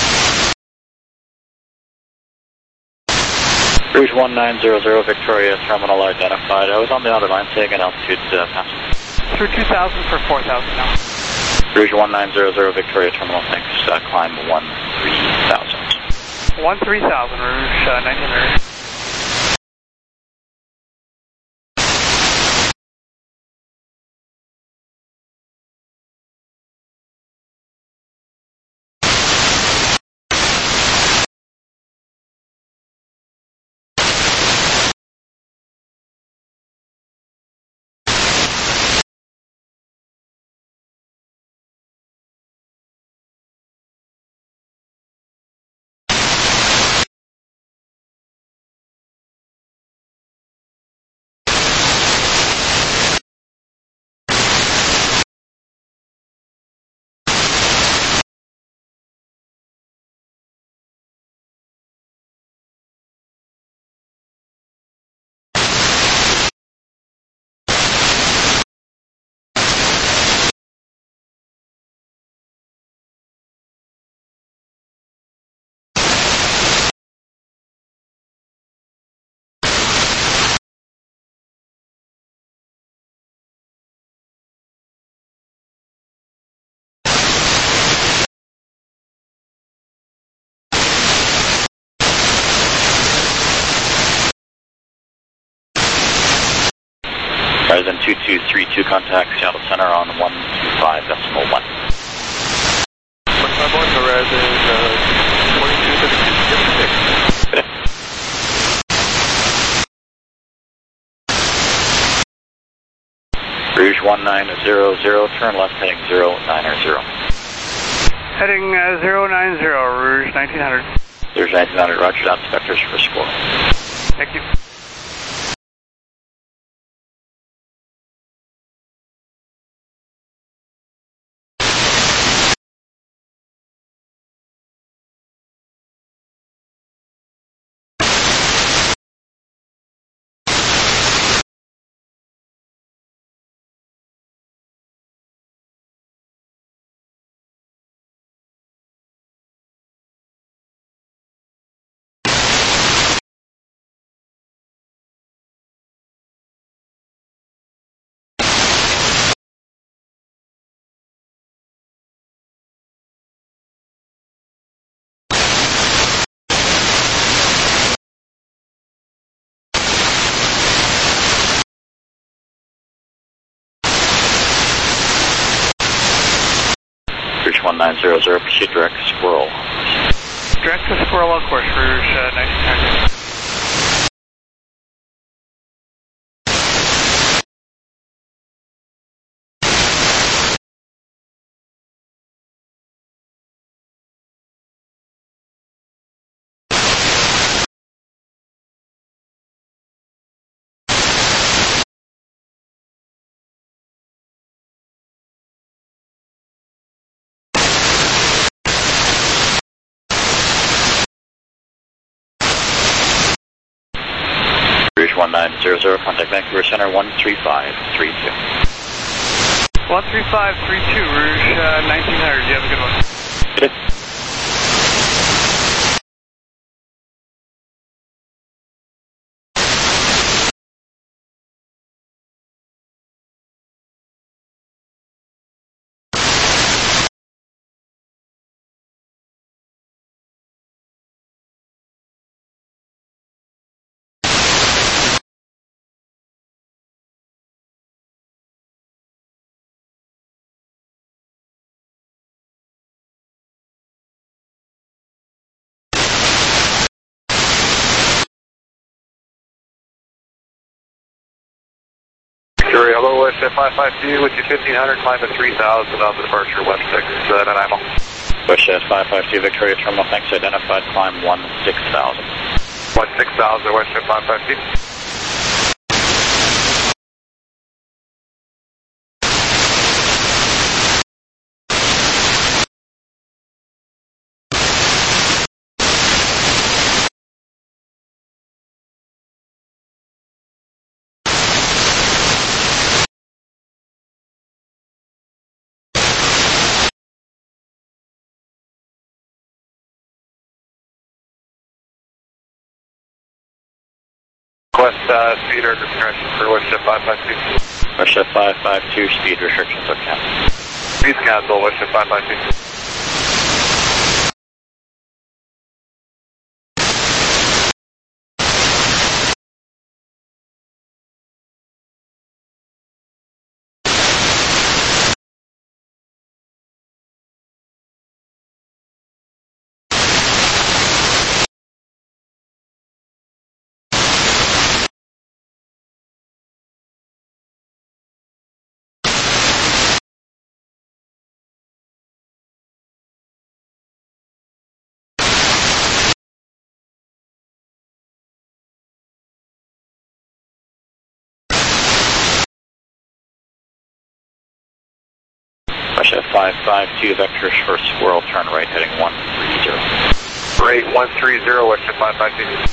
Rouge one nine zero zero, Victoria, terminal identified. I was on the other line, say again, altitude uh, pass. Through two thousand for four thousand now. Rouge one nine zero zero, Victoria, terminal, thanks, uh, climb one three thousand. one three thousand, Rouge, uh, nineteen hundred. Horizon two two three two, contact Seattle Center on one two five decimal one. twenty-five one, horizon uh, twenty-two thirty-two, Good day. Rouge one nine zero zero, turn left heading zero nine zero. Heading uh, zero nine zero, Rouge nineteen hundred. Rouge nineteen hundred, roger, down specters for score. Thank you. one nine zero zero, proceed direct Squirrel. Direct to Squirrel on course, Rouge uh, nineteen hundred. one nine zero zero, contact Vancouver Center one three five three two. one three five three two, Rouge uh, nineteen hundred. You have a good one. Good. Victoria, hello, West Jet five five two with you fifteen hundred, climb to three thousand on the departure, West six, uh, Nanaimo. West Jet five five two, Victoria Terminal, thanks, identified, climb one six thousand. one six thousand, West Jet five five two. Request uh, speed or discretion for West Jet five five two. West Jet five five two, speed restrictions are canceled. Speed's canceled, West Jet five five two. West Jet five five two, vector for swirl, turn right, heading one three zero. Great, one three zero, West Jet five five two.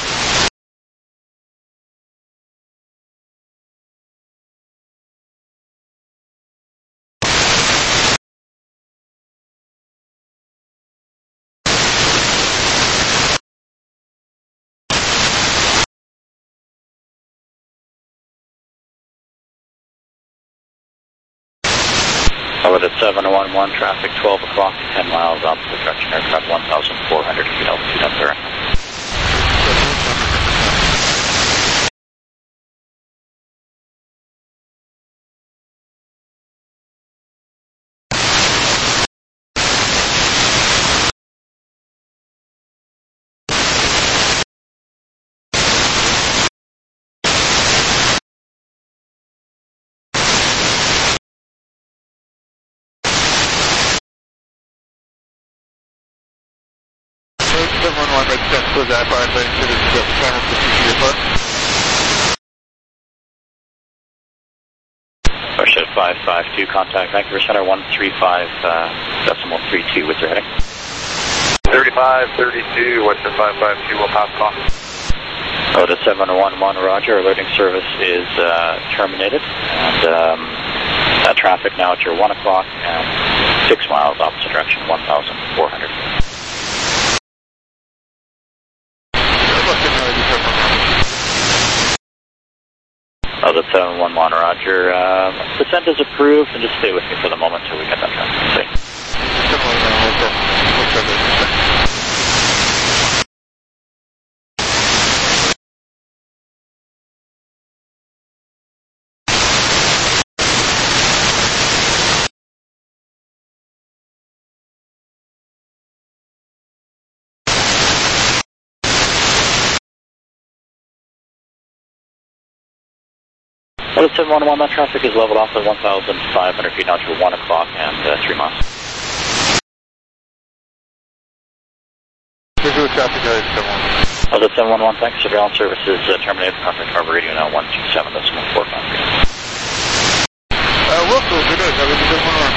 Over the seven one one, traffic twelve o'clock, ten miles opposite direction, aircraft one thousand four hundred feet altitude up there. seven one one, Red ten, close that fire lane to the channel fifty feet apart. West Jet five five two, contact Vancouver Center one three five uh, decimal three two, what's your heading? thirty-five thirty-two, West Jet five five two, we'll pass off. Oh, the seven one one, roger, alerting service is uh, terminated, and um, uh, traffic now at your one o'clock and six miles opposite direction, one thousand four hundred. Oh, the seven one one, roger. Um, descent is approved, and just stay with me for the moment until we get that traffic. Well, the seven one one, that traffic is leveled off at one thousand five hundred feet now to one o'clock and uh, three miles. Visual traffic guide seven one one. Oh, the seven one one, thanks. Surveillance services uh, terminated. Contact Harbor Radio now one two seven decimal four five three. Uh, Wilco, good day. Have a good seven one one.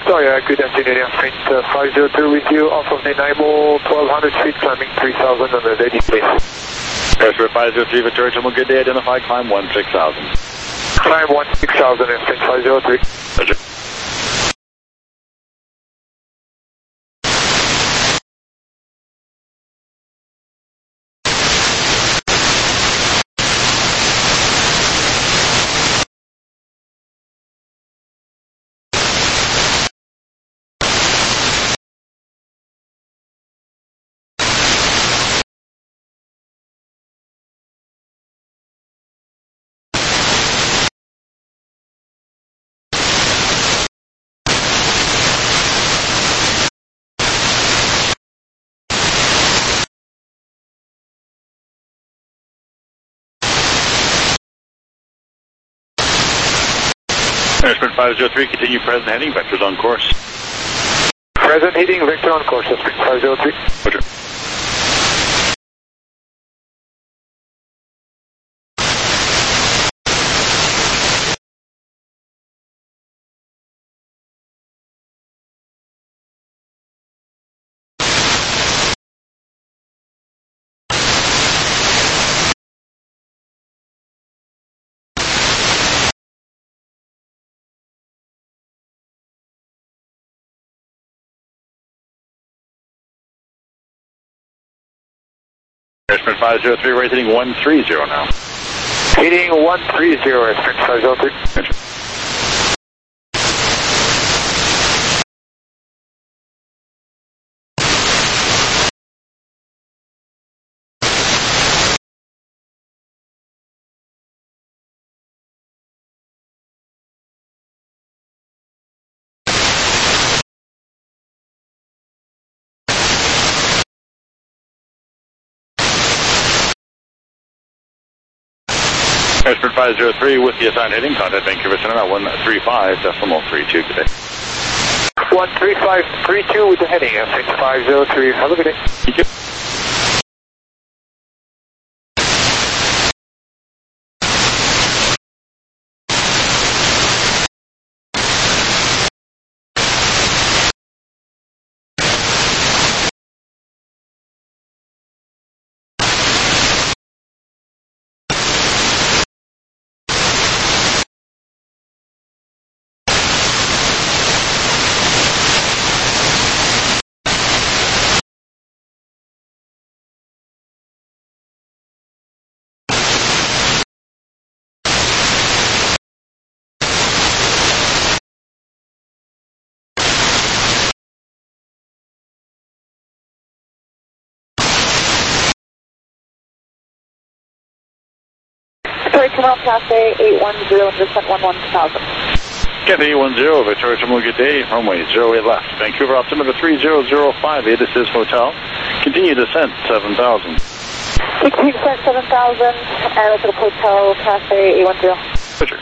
Victoria, good afternoon, Sprint uh, five zero two with you, off of Nanaimo, twelve hundred feet, climbing three thousand on the ready, please. Airsport five zero three, Victoria, Terminal, good day, identify, climb one six thousand. Climb one six thousand, Sprint five zero three. Roger. Airsport five zero three, continue present heading, vectors on course. Present heading, vector on course, Sprint five zero three. Roger. Airsport five zero three, right heading one three zero now. Heading one three zero, Sprint five zero three. Roger. Airsport five zero three with the assigned heading, contact Vancouver Center at one three five decimal three two today. one three five three two with the heading, Sprint five zero three. Have a good day. Thank you. Victoria Terminal, Cafe eight one zero, descent one one thousand. Cafe eight one zero, Victoria Terminal, good day, runway zero eight left. Vancouver altimeter three zero zero five eight, this is Hotel. Continue descent seven thousand. Continue descent seven thousand, and it's at Hotel, Cafe eight one zero. Roger.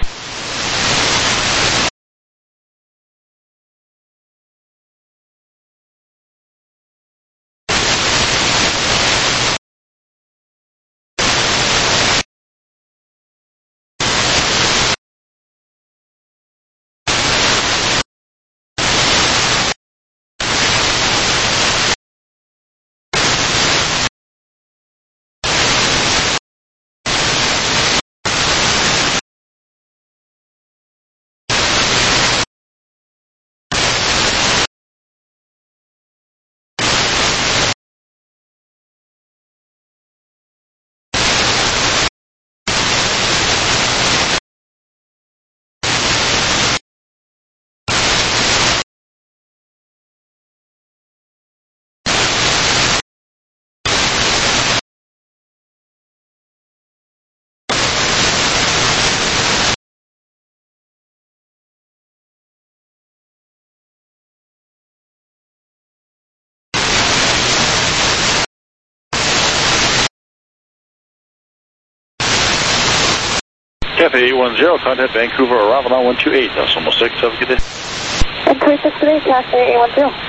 Cafe eight one zero, contact Vancouver, arrival on one two eight, decimal six, have a good day. And three six today, Cafe eight one zero.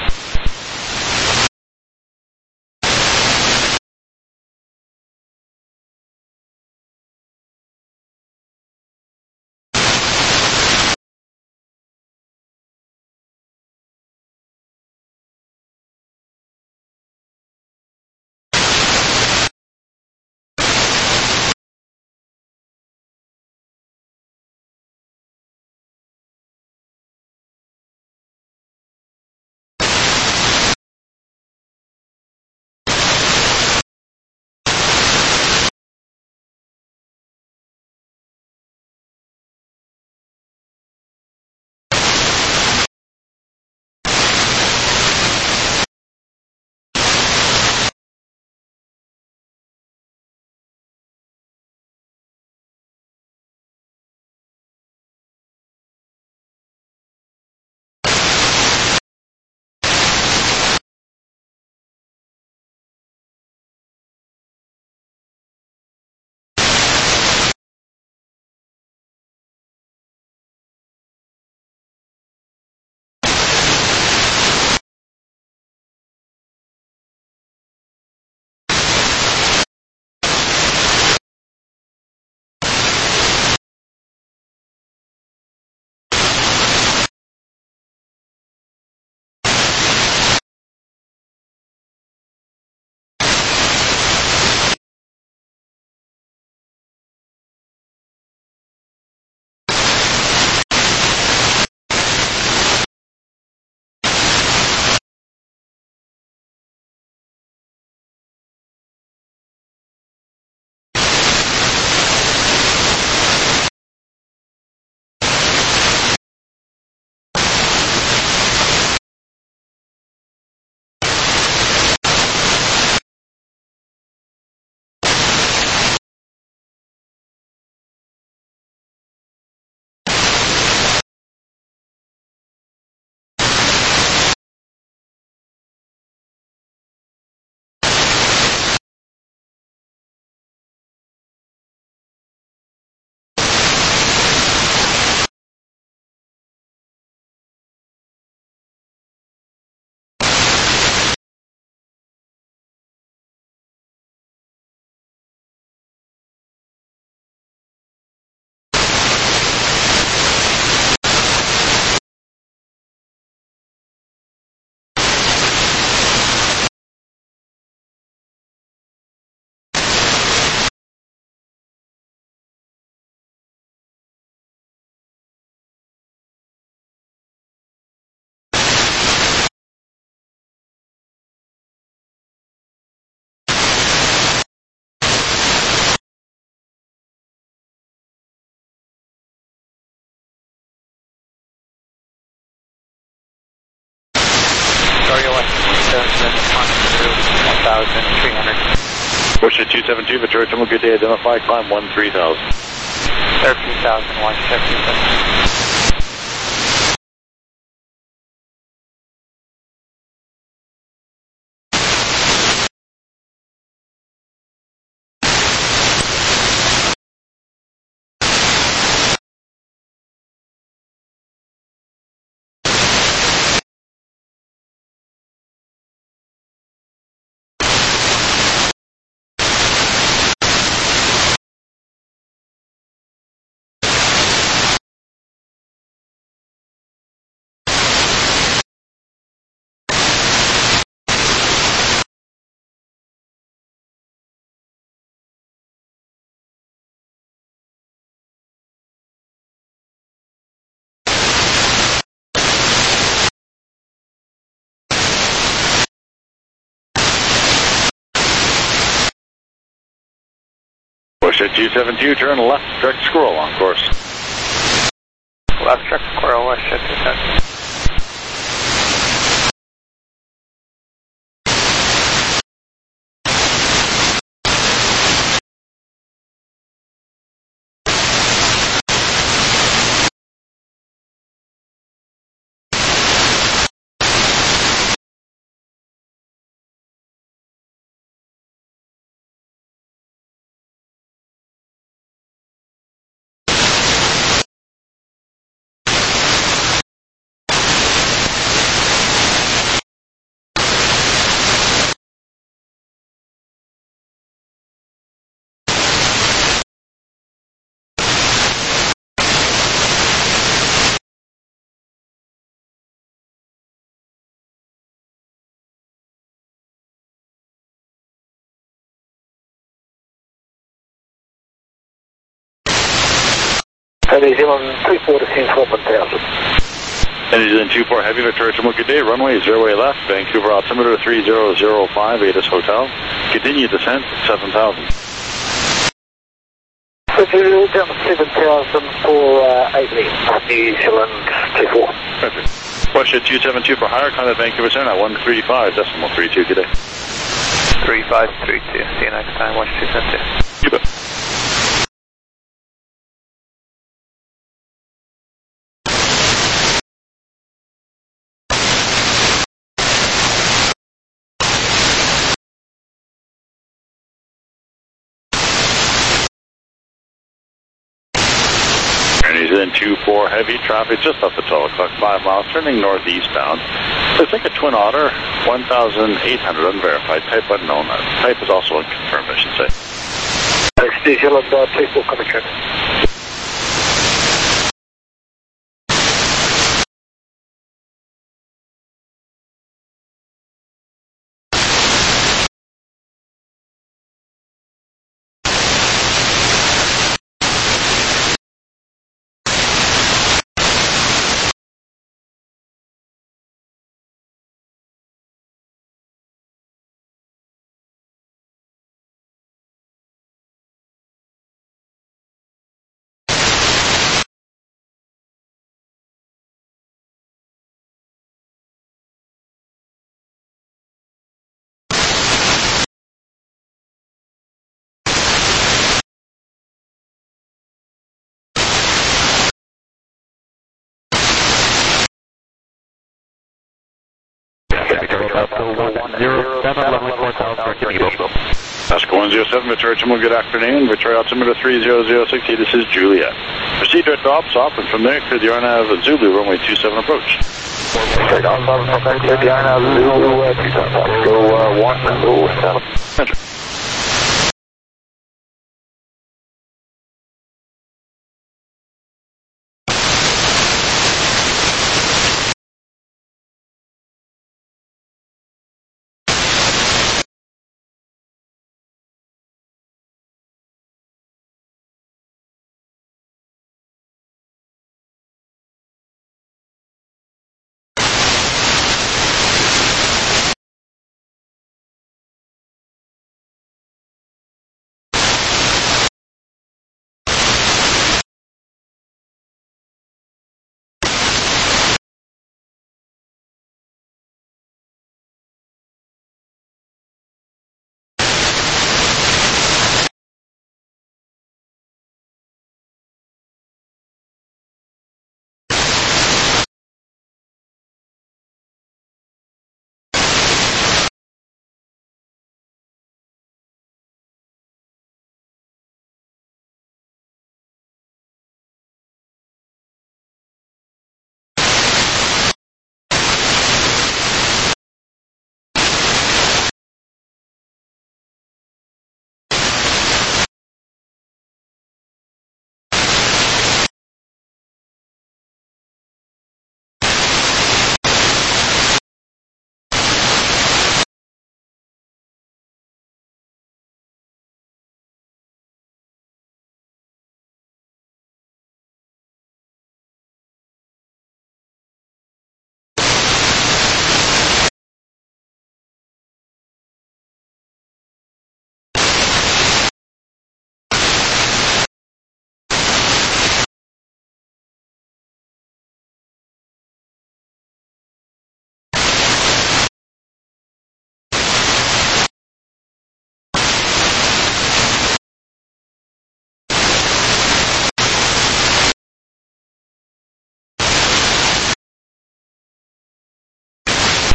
Victoria West twenty-seven, one thousand three hundred. Bushhead two seven two, Victoria Terminal, good day, identify, climb one three thousand. thirteen thousand one seventy-seven. Bushhead two seven two, turn left, direct squirrel on course. Left, direct squirrel, West two seven. New Zealand two four to ten four one thousand. New Zealand two four, heavy, Victoria Terminal, good day, runway zero way left, Vancouver altimeter three zero zero five, Atis Hotel. Continue descent seven thousand. Continue down to seven thousand for uh, eight minutes, New Zealand two four. Perfect. Bushhead two seven two for higher, contact Vancouver Center at one three five, decimal three two, good day. three five three two, see you next time, West two seven two. You bet. New Zealand two four, heavy traffic just off the twelve o'clock, five miles, turning northeastbound. Looks like a Twin Otter, one thousand eight hundred, unverified, type unknown. Type is also unconfirmed, I should say. Next New Zealand uh, two four coming through. Oscar one zero seven, Victoria Terminal, good afternoon. Victoria altimeter three zero zero six, this is Juliet. Proceed direct to ops off, and from there clear the R NAV Zulu, runway two seven approach. Straight on, clear the R NAV Zulu, two seven, go one, go seven.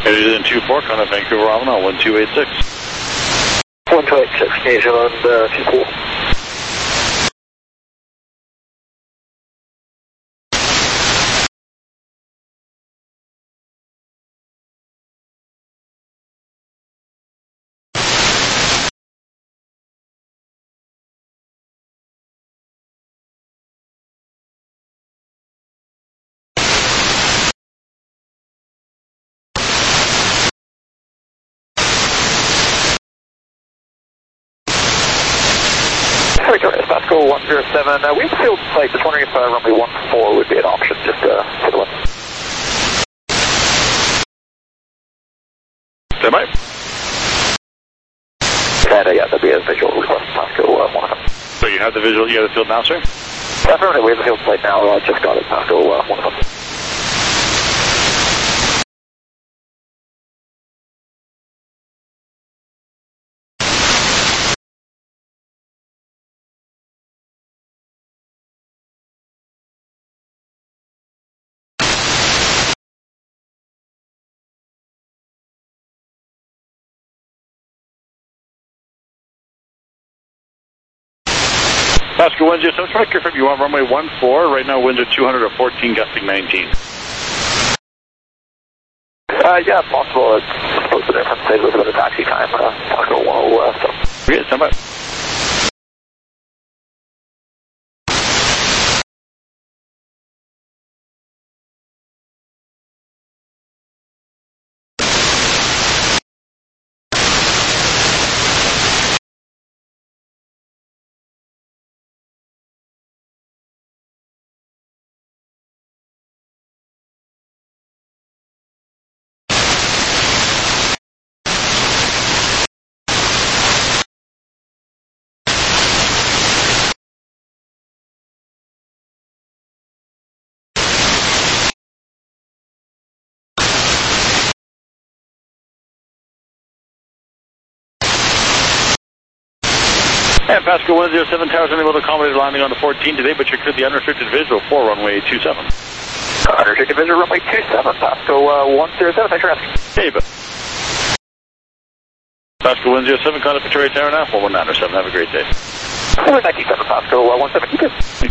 Headed in two four, kind of Vancouver Avenue, one two eight six. one two eight six, New Zealand, uh, two four. Victoria, Pasco one zero seven, uh, Wheatfield site, just wondering if uh, runway one four would be an option, just uh, for the one. Stand by. And uh, yeah, that'd be a visual request, Pasco uh, one of them. So you have the visual, you have the field now, sir? Definitely, we have the field site now, I uh, just got it, Pasco uh, one of them. Pasco one zero seven, try to confirm you want runway one four. Right now winds are two hundred fourteen, gusting nineteen. Uh, yeah, possible. It's supposed to difference. Saves us a bit of taxi time. Uh, Pasco one oh, uh, so. Yeah, stand by. And Pasco one zero seven, towers unable to accommodate landing on the fourteen today, but you cleared the unrestricted visual for runway two seven. Uh, unrestricted visual runway two seven, Pasco uh, one zero seven, thanks for asking. Hey, but Pasco one zero seven, contact Victoria Tower now, four one nine seven, have a great day. ninety-seven, Pasco uh, one seven, keep it.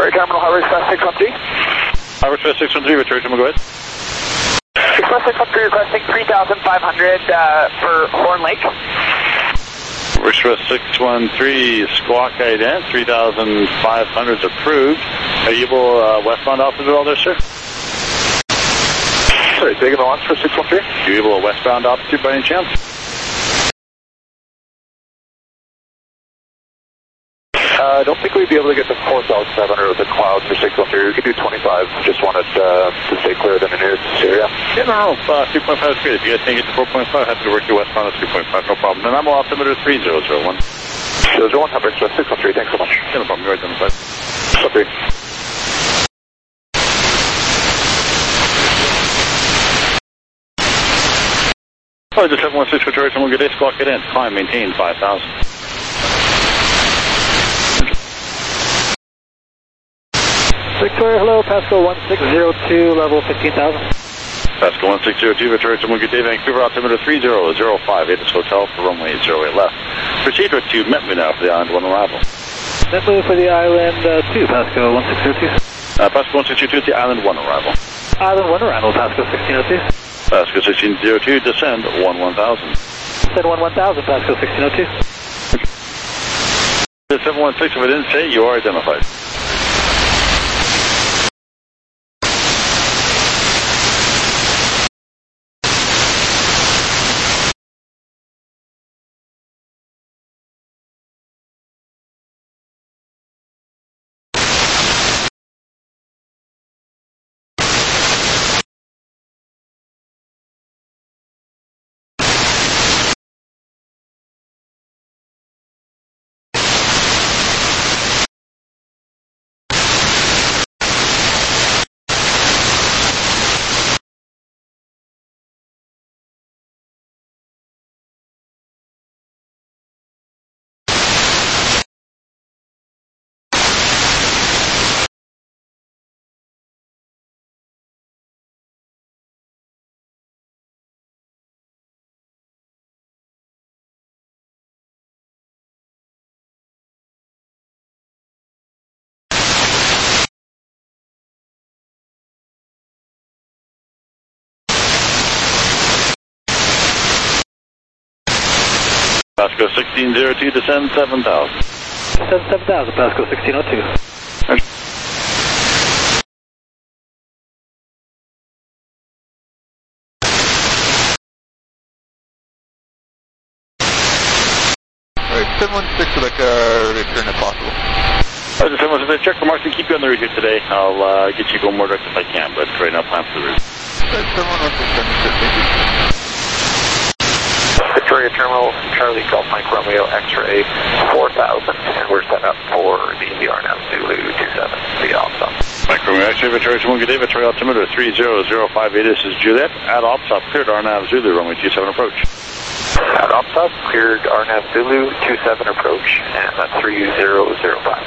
Victoria Terminal, Highway Express six one three. Highway Express six one three, Victoria Terminal, go ahead. Express six one three requesting three thousand five hundred uh, for Horn Lake. Express six one three, Squawk Ident, three thousand five hundred is approved. Are you able uh, westbound altitude all there, sir? Sorry, taking the launch for six one three. Are you able to westbound altitude by any chance? Uh, I don't think we'd be able to get to four thousand seven hundred with the clouds for six one three. We could do twenty-five. Just wanted uh, to stay clear of the news area. Yeah, no, no. Uh, three point five is great. If you guys can't get to four point five, happy to work your westbound at three point five, no problem. And I'm altimeter three zero zero one. zero zero one, Highway Express six one three. Thanks so much. Yeah, no problem. You're right down the side. six one three. Oh, just seven one six Victoria Terminal, good day. Squawk it in. Climb, maintain five thousand. Victoria, hello, Pasco one six zero two, level fifteen thousand. Pasco one six zero two, Victoria Terminal, good day. Vancouver, altimeter three zero zero five eight is hotel for runway zero eight left. Proceed with to Metmu now for the island one arrival. Metmu for the island uh, two, Pasco one six zero two. Uh, Pasco one six zero two is the island one arrival. Island one arrival, Pasco sixteen oh two. Pasco sixteen oh two, descend one one thousand. Descend one one thousand, Pasco sixteen oh two. seven one six, if I didn't say, you are identified. Pasco sixteen oh two, descend seven thousand. Descend seven thousand, Pasco sixteen oh two. Alright, seven one six would like a return if possible. I just want to check the marks and keep you on the route here today. I'll uh, get you going more direct if I can, but right now plan for the route. seven one six, thank you. Victoria Terminal, Charlie Golf Mike Romeo X-ray four thousand, and we're set up for the R N A V Zulu two seven, the Alpha. Mike Romeo X-ray, Victoria Terminal, good day. Victoria altimeter three zero zero five eight, this is Juliet. At Opstop, cleared R N A V Zulu, runway two seven approach. At Opstop, cleared R N A V Zulu two seven approach, and that's three zero zero five.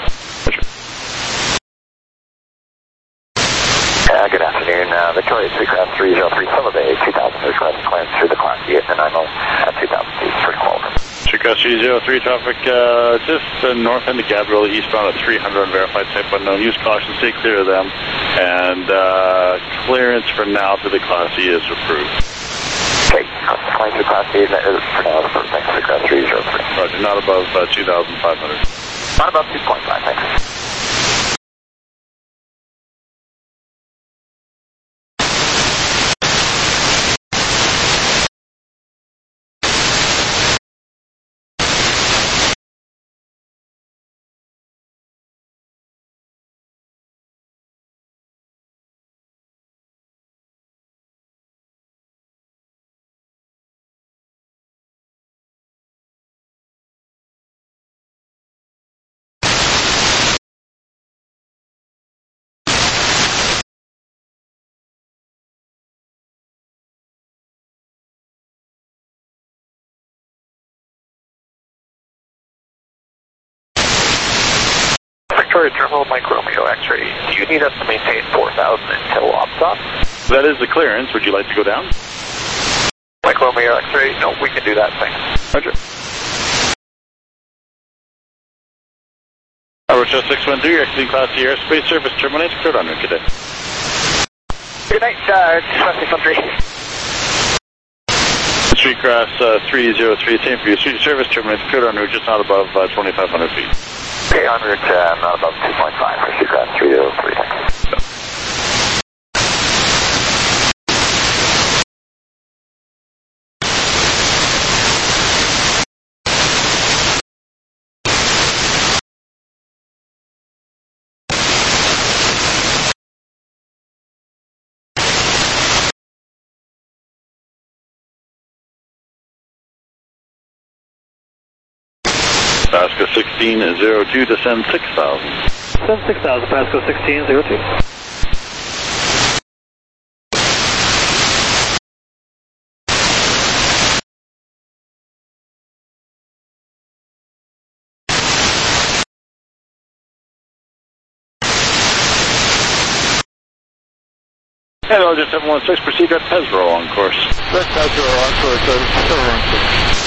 Uh, good afternoon, uh, Victoria Seacraft three zero three, Silver Bay, two thousand request clearance through the Class D and I'm at two thousand feet, pretty close. Seacraft three zero three, traffic uh, just uh, north end of Gabriel, eastbound at three hundred, unverified type unknown. Use caution, stay clear of them, and uh, clearance for now through the Class E is approved. Okay, flying through Class D is for now approved, thanks, Seacraft three zero three. Roger, not above uh, two thousand five hundred. Not above two point five, thanks. Victoria Terminal, Mike Romeo X-ray. Do you need us to maintain four thousand until Opstop? That is the clearance. Would you like to go down? Mike Romeo X-ray, no, we can do that, thanks. Roger. Our Show six one three, exiting Class C airspace, service terminates, cleared on route, good day. Good night, uh, six one three. Street cross uh, three zero three, same for you. Street service terminates, cleared on route, just not above uh, twenty-five hundred feet. Okay, on route, uh, not above two point five for street cross three zero three. Yeah. Pasco sixteen zero two, descend six thousand. Descend six thousand, Pasco sixteen zero two. Hello, just seven one six, proceed at Pesbro on course. Direct Pesbro on course, seven one six.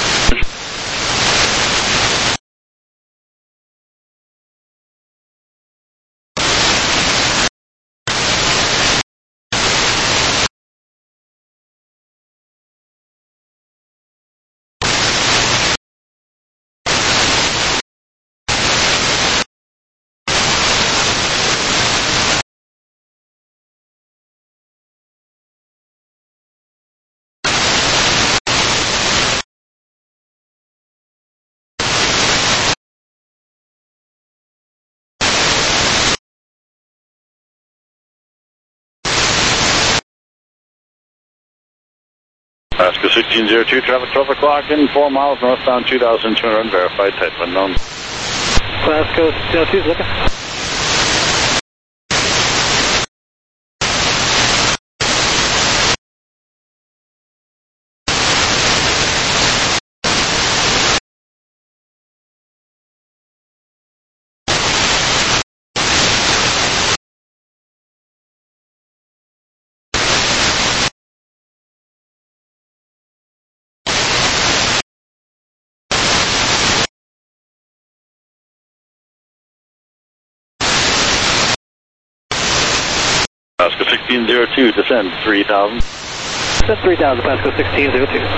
Pasco sixteen zero two, traffic twelve o'clock in four miles northbound two thousand two hundred, verified type unknown. Pasco sixteen zero two is looking. Pasco sixteen zero two, descend three thousand. Descend three thousand, Pasco sixteen zero two.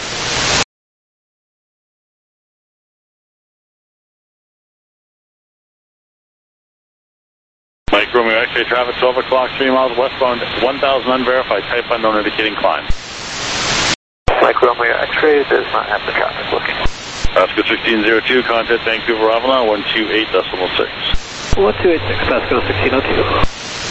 Mike Romeo X-ray traffic twelve o'clock, three miles westbound, one thousand unverified, type unknown, indicating climb. Mike Romeo X-ray does not have the traffic looking. Pasco sixteen zero two, contact Vancouver Avalon, one two eight decimal six. one two eight six, Pasco sixteen zero two.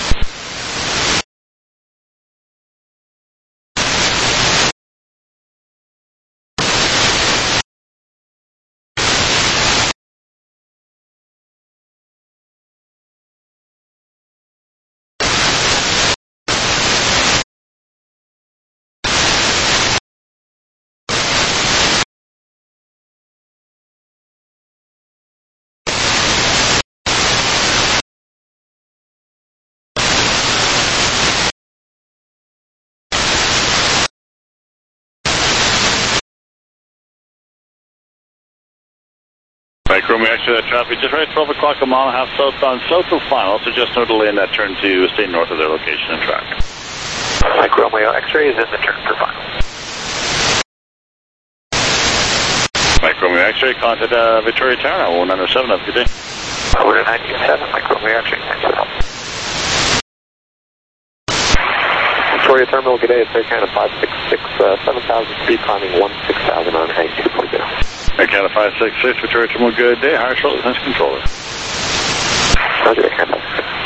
Mike Romeo X-ray, that traffic just right at twelve o'clock, a mile and a half southbound, south of Final, so just no delay in that turn to stay north of their location and track. Mike Romeo X-ray is in the turn for Final. Mike Romeo X-ray, contact uh, Victoria Tower, one nine seven, have a good day. Order ninety-seven, Mike Romeo X-ray, thanks for help. Victoria Terminal, good day, it's Air Canada five six six, uh, seven thousand feet, climbing one six thousand on hang two point zero. Air Canada five six six, Victoria Terminal, good day, higher short defense controller. Roger, Air Canada.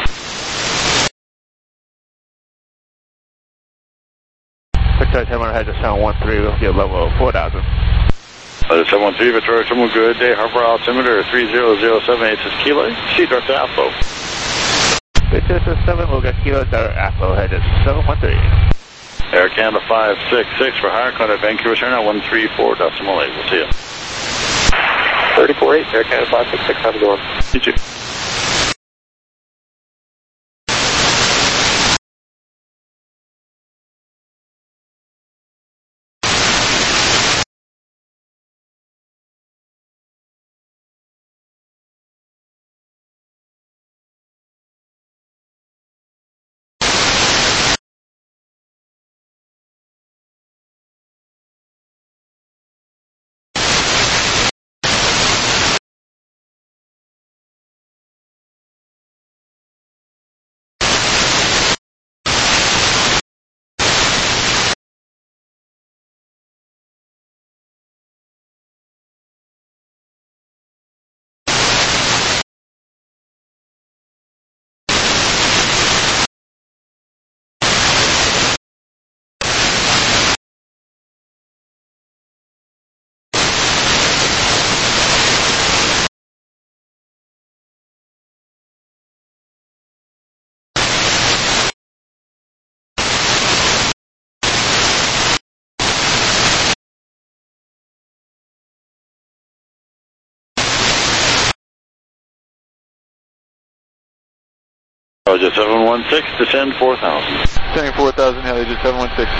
Victoria Terminal has a seven one three, we'll get level four thousand. Uh, seven one three, Victoria Terminal, good day, harbor altimeter three zero zero seven eight, is Kilo, see direct to Apple. Victoria seven, we'll get Kilo, direct Apple, headed seven one three. Air Canada five six six for higher, contact Vancouver Center, one three four decimal eight, we'll see you. thirty-four eight, Air Canada five six six, have a good one. You too. Roger, seven one six, descend four thousand. Descending four thousand, Helijet seven one six.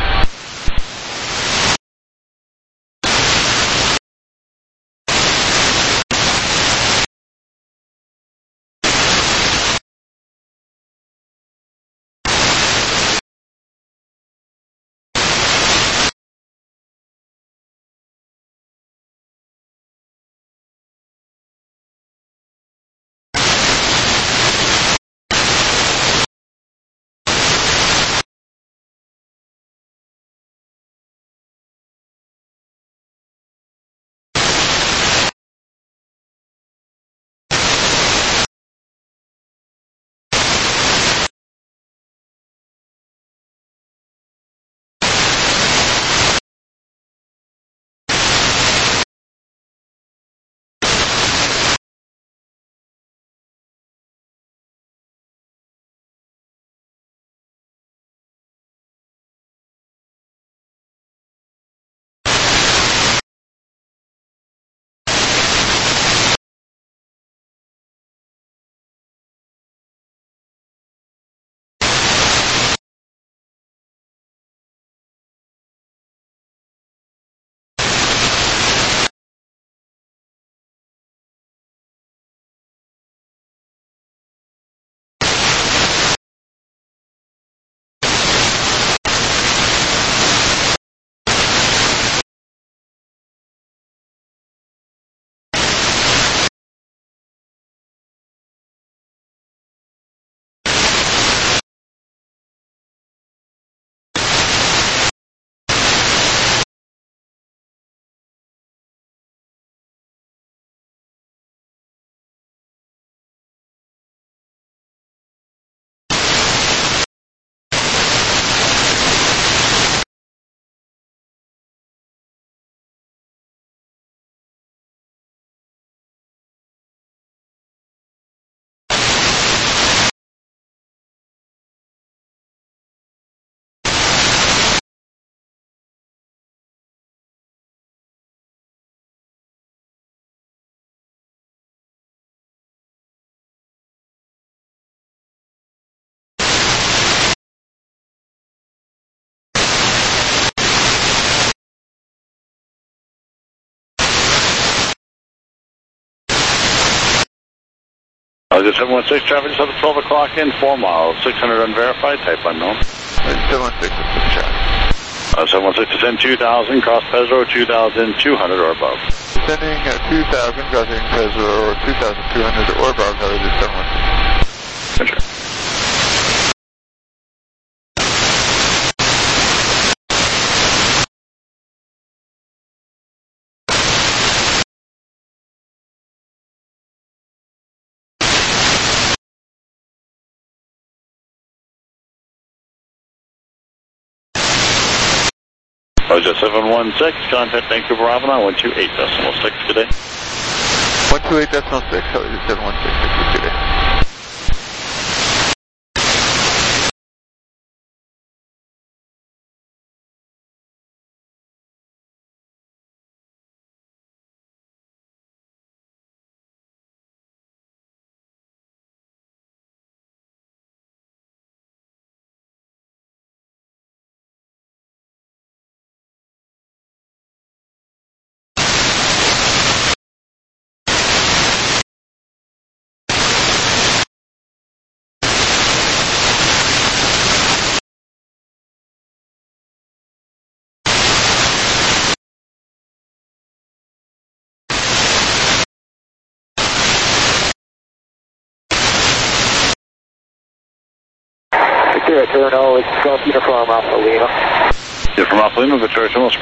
Roger, seven one six, traffic just at twelve o'clock in, four miles, six hundred unverified, type unknown. seven one six, traffic. Uh, seven one six, descend two thousand, cross Pesaro, two thousand two hundred or above. Descending uh, two thousand, crossing Pesaro, two thousand two hundred or above, Helijet seven one six. Roger. Roger, seven one six, contact Vancouver Avalon, one two eight decimal six, good day. one two eight decimal six, Helijet seven one six, good day. Victoria Terminal, it's Golf Uniform Alpha Lima. Yeah, from Alpha Lima, Victoria Terminal,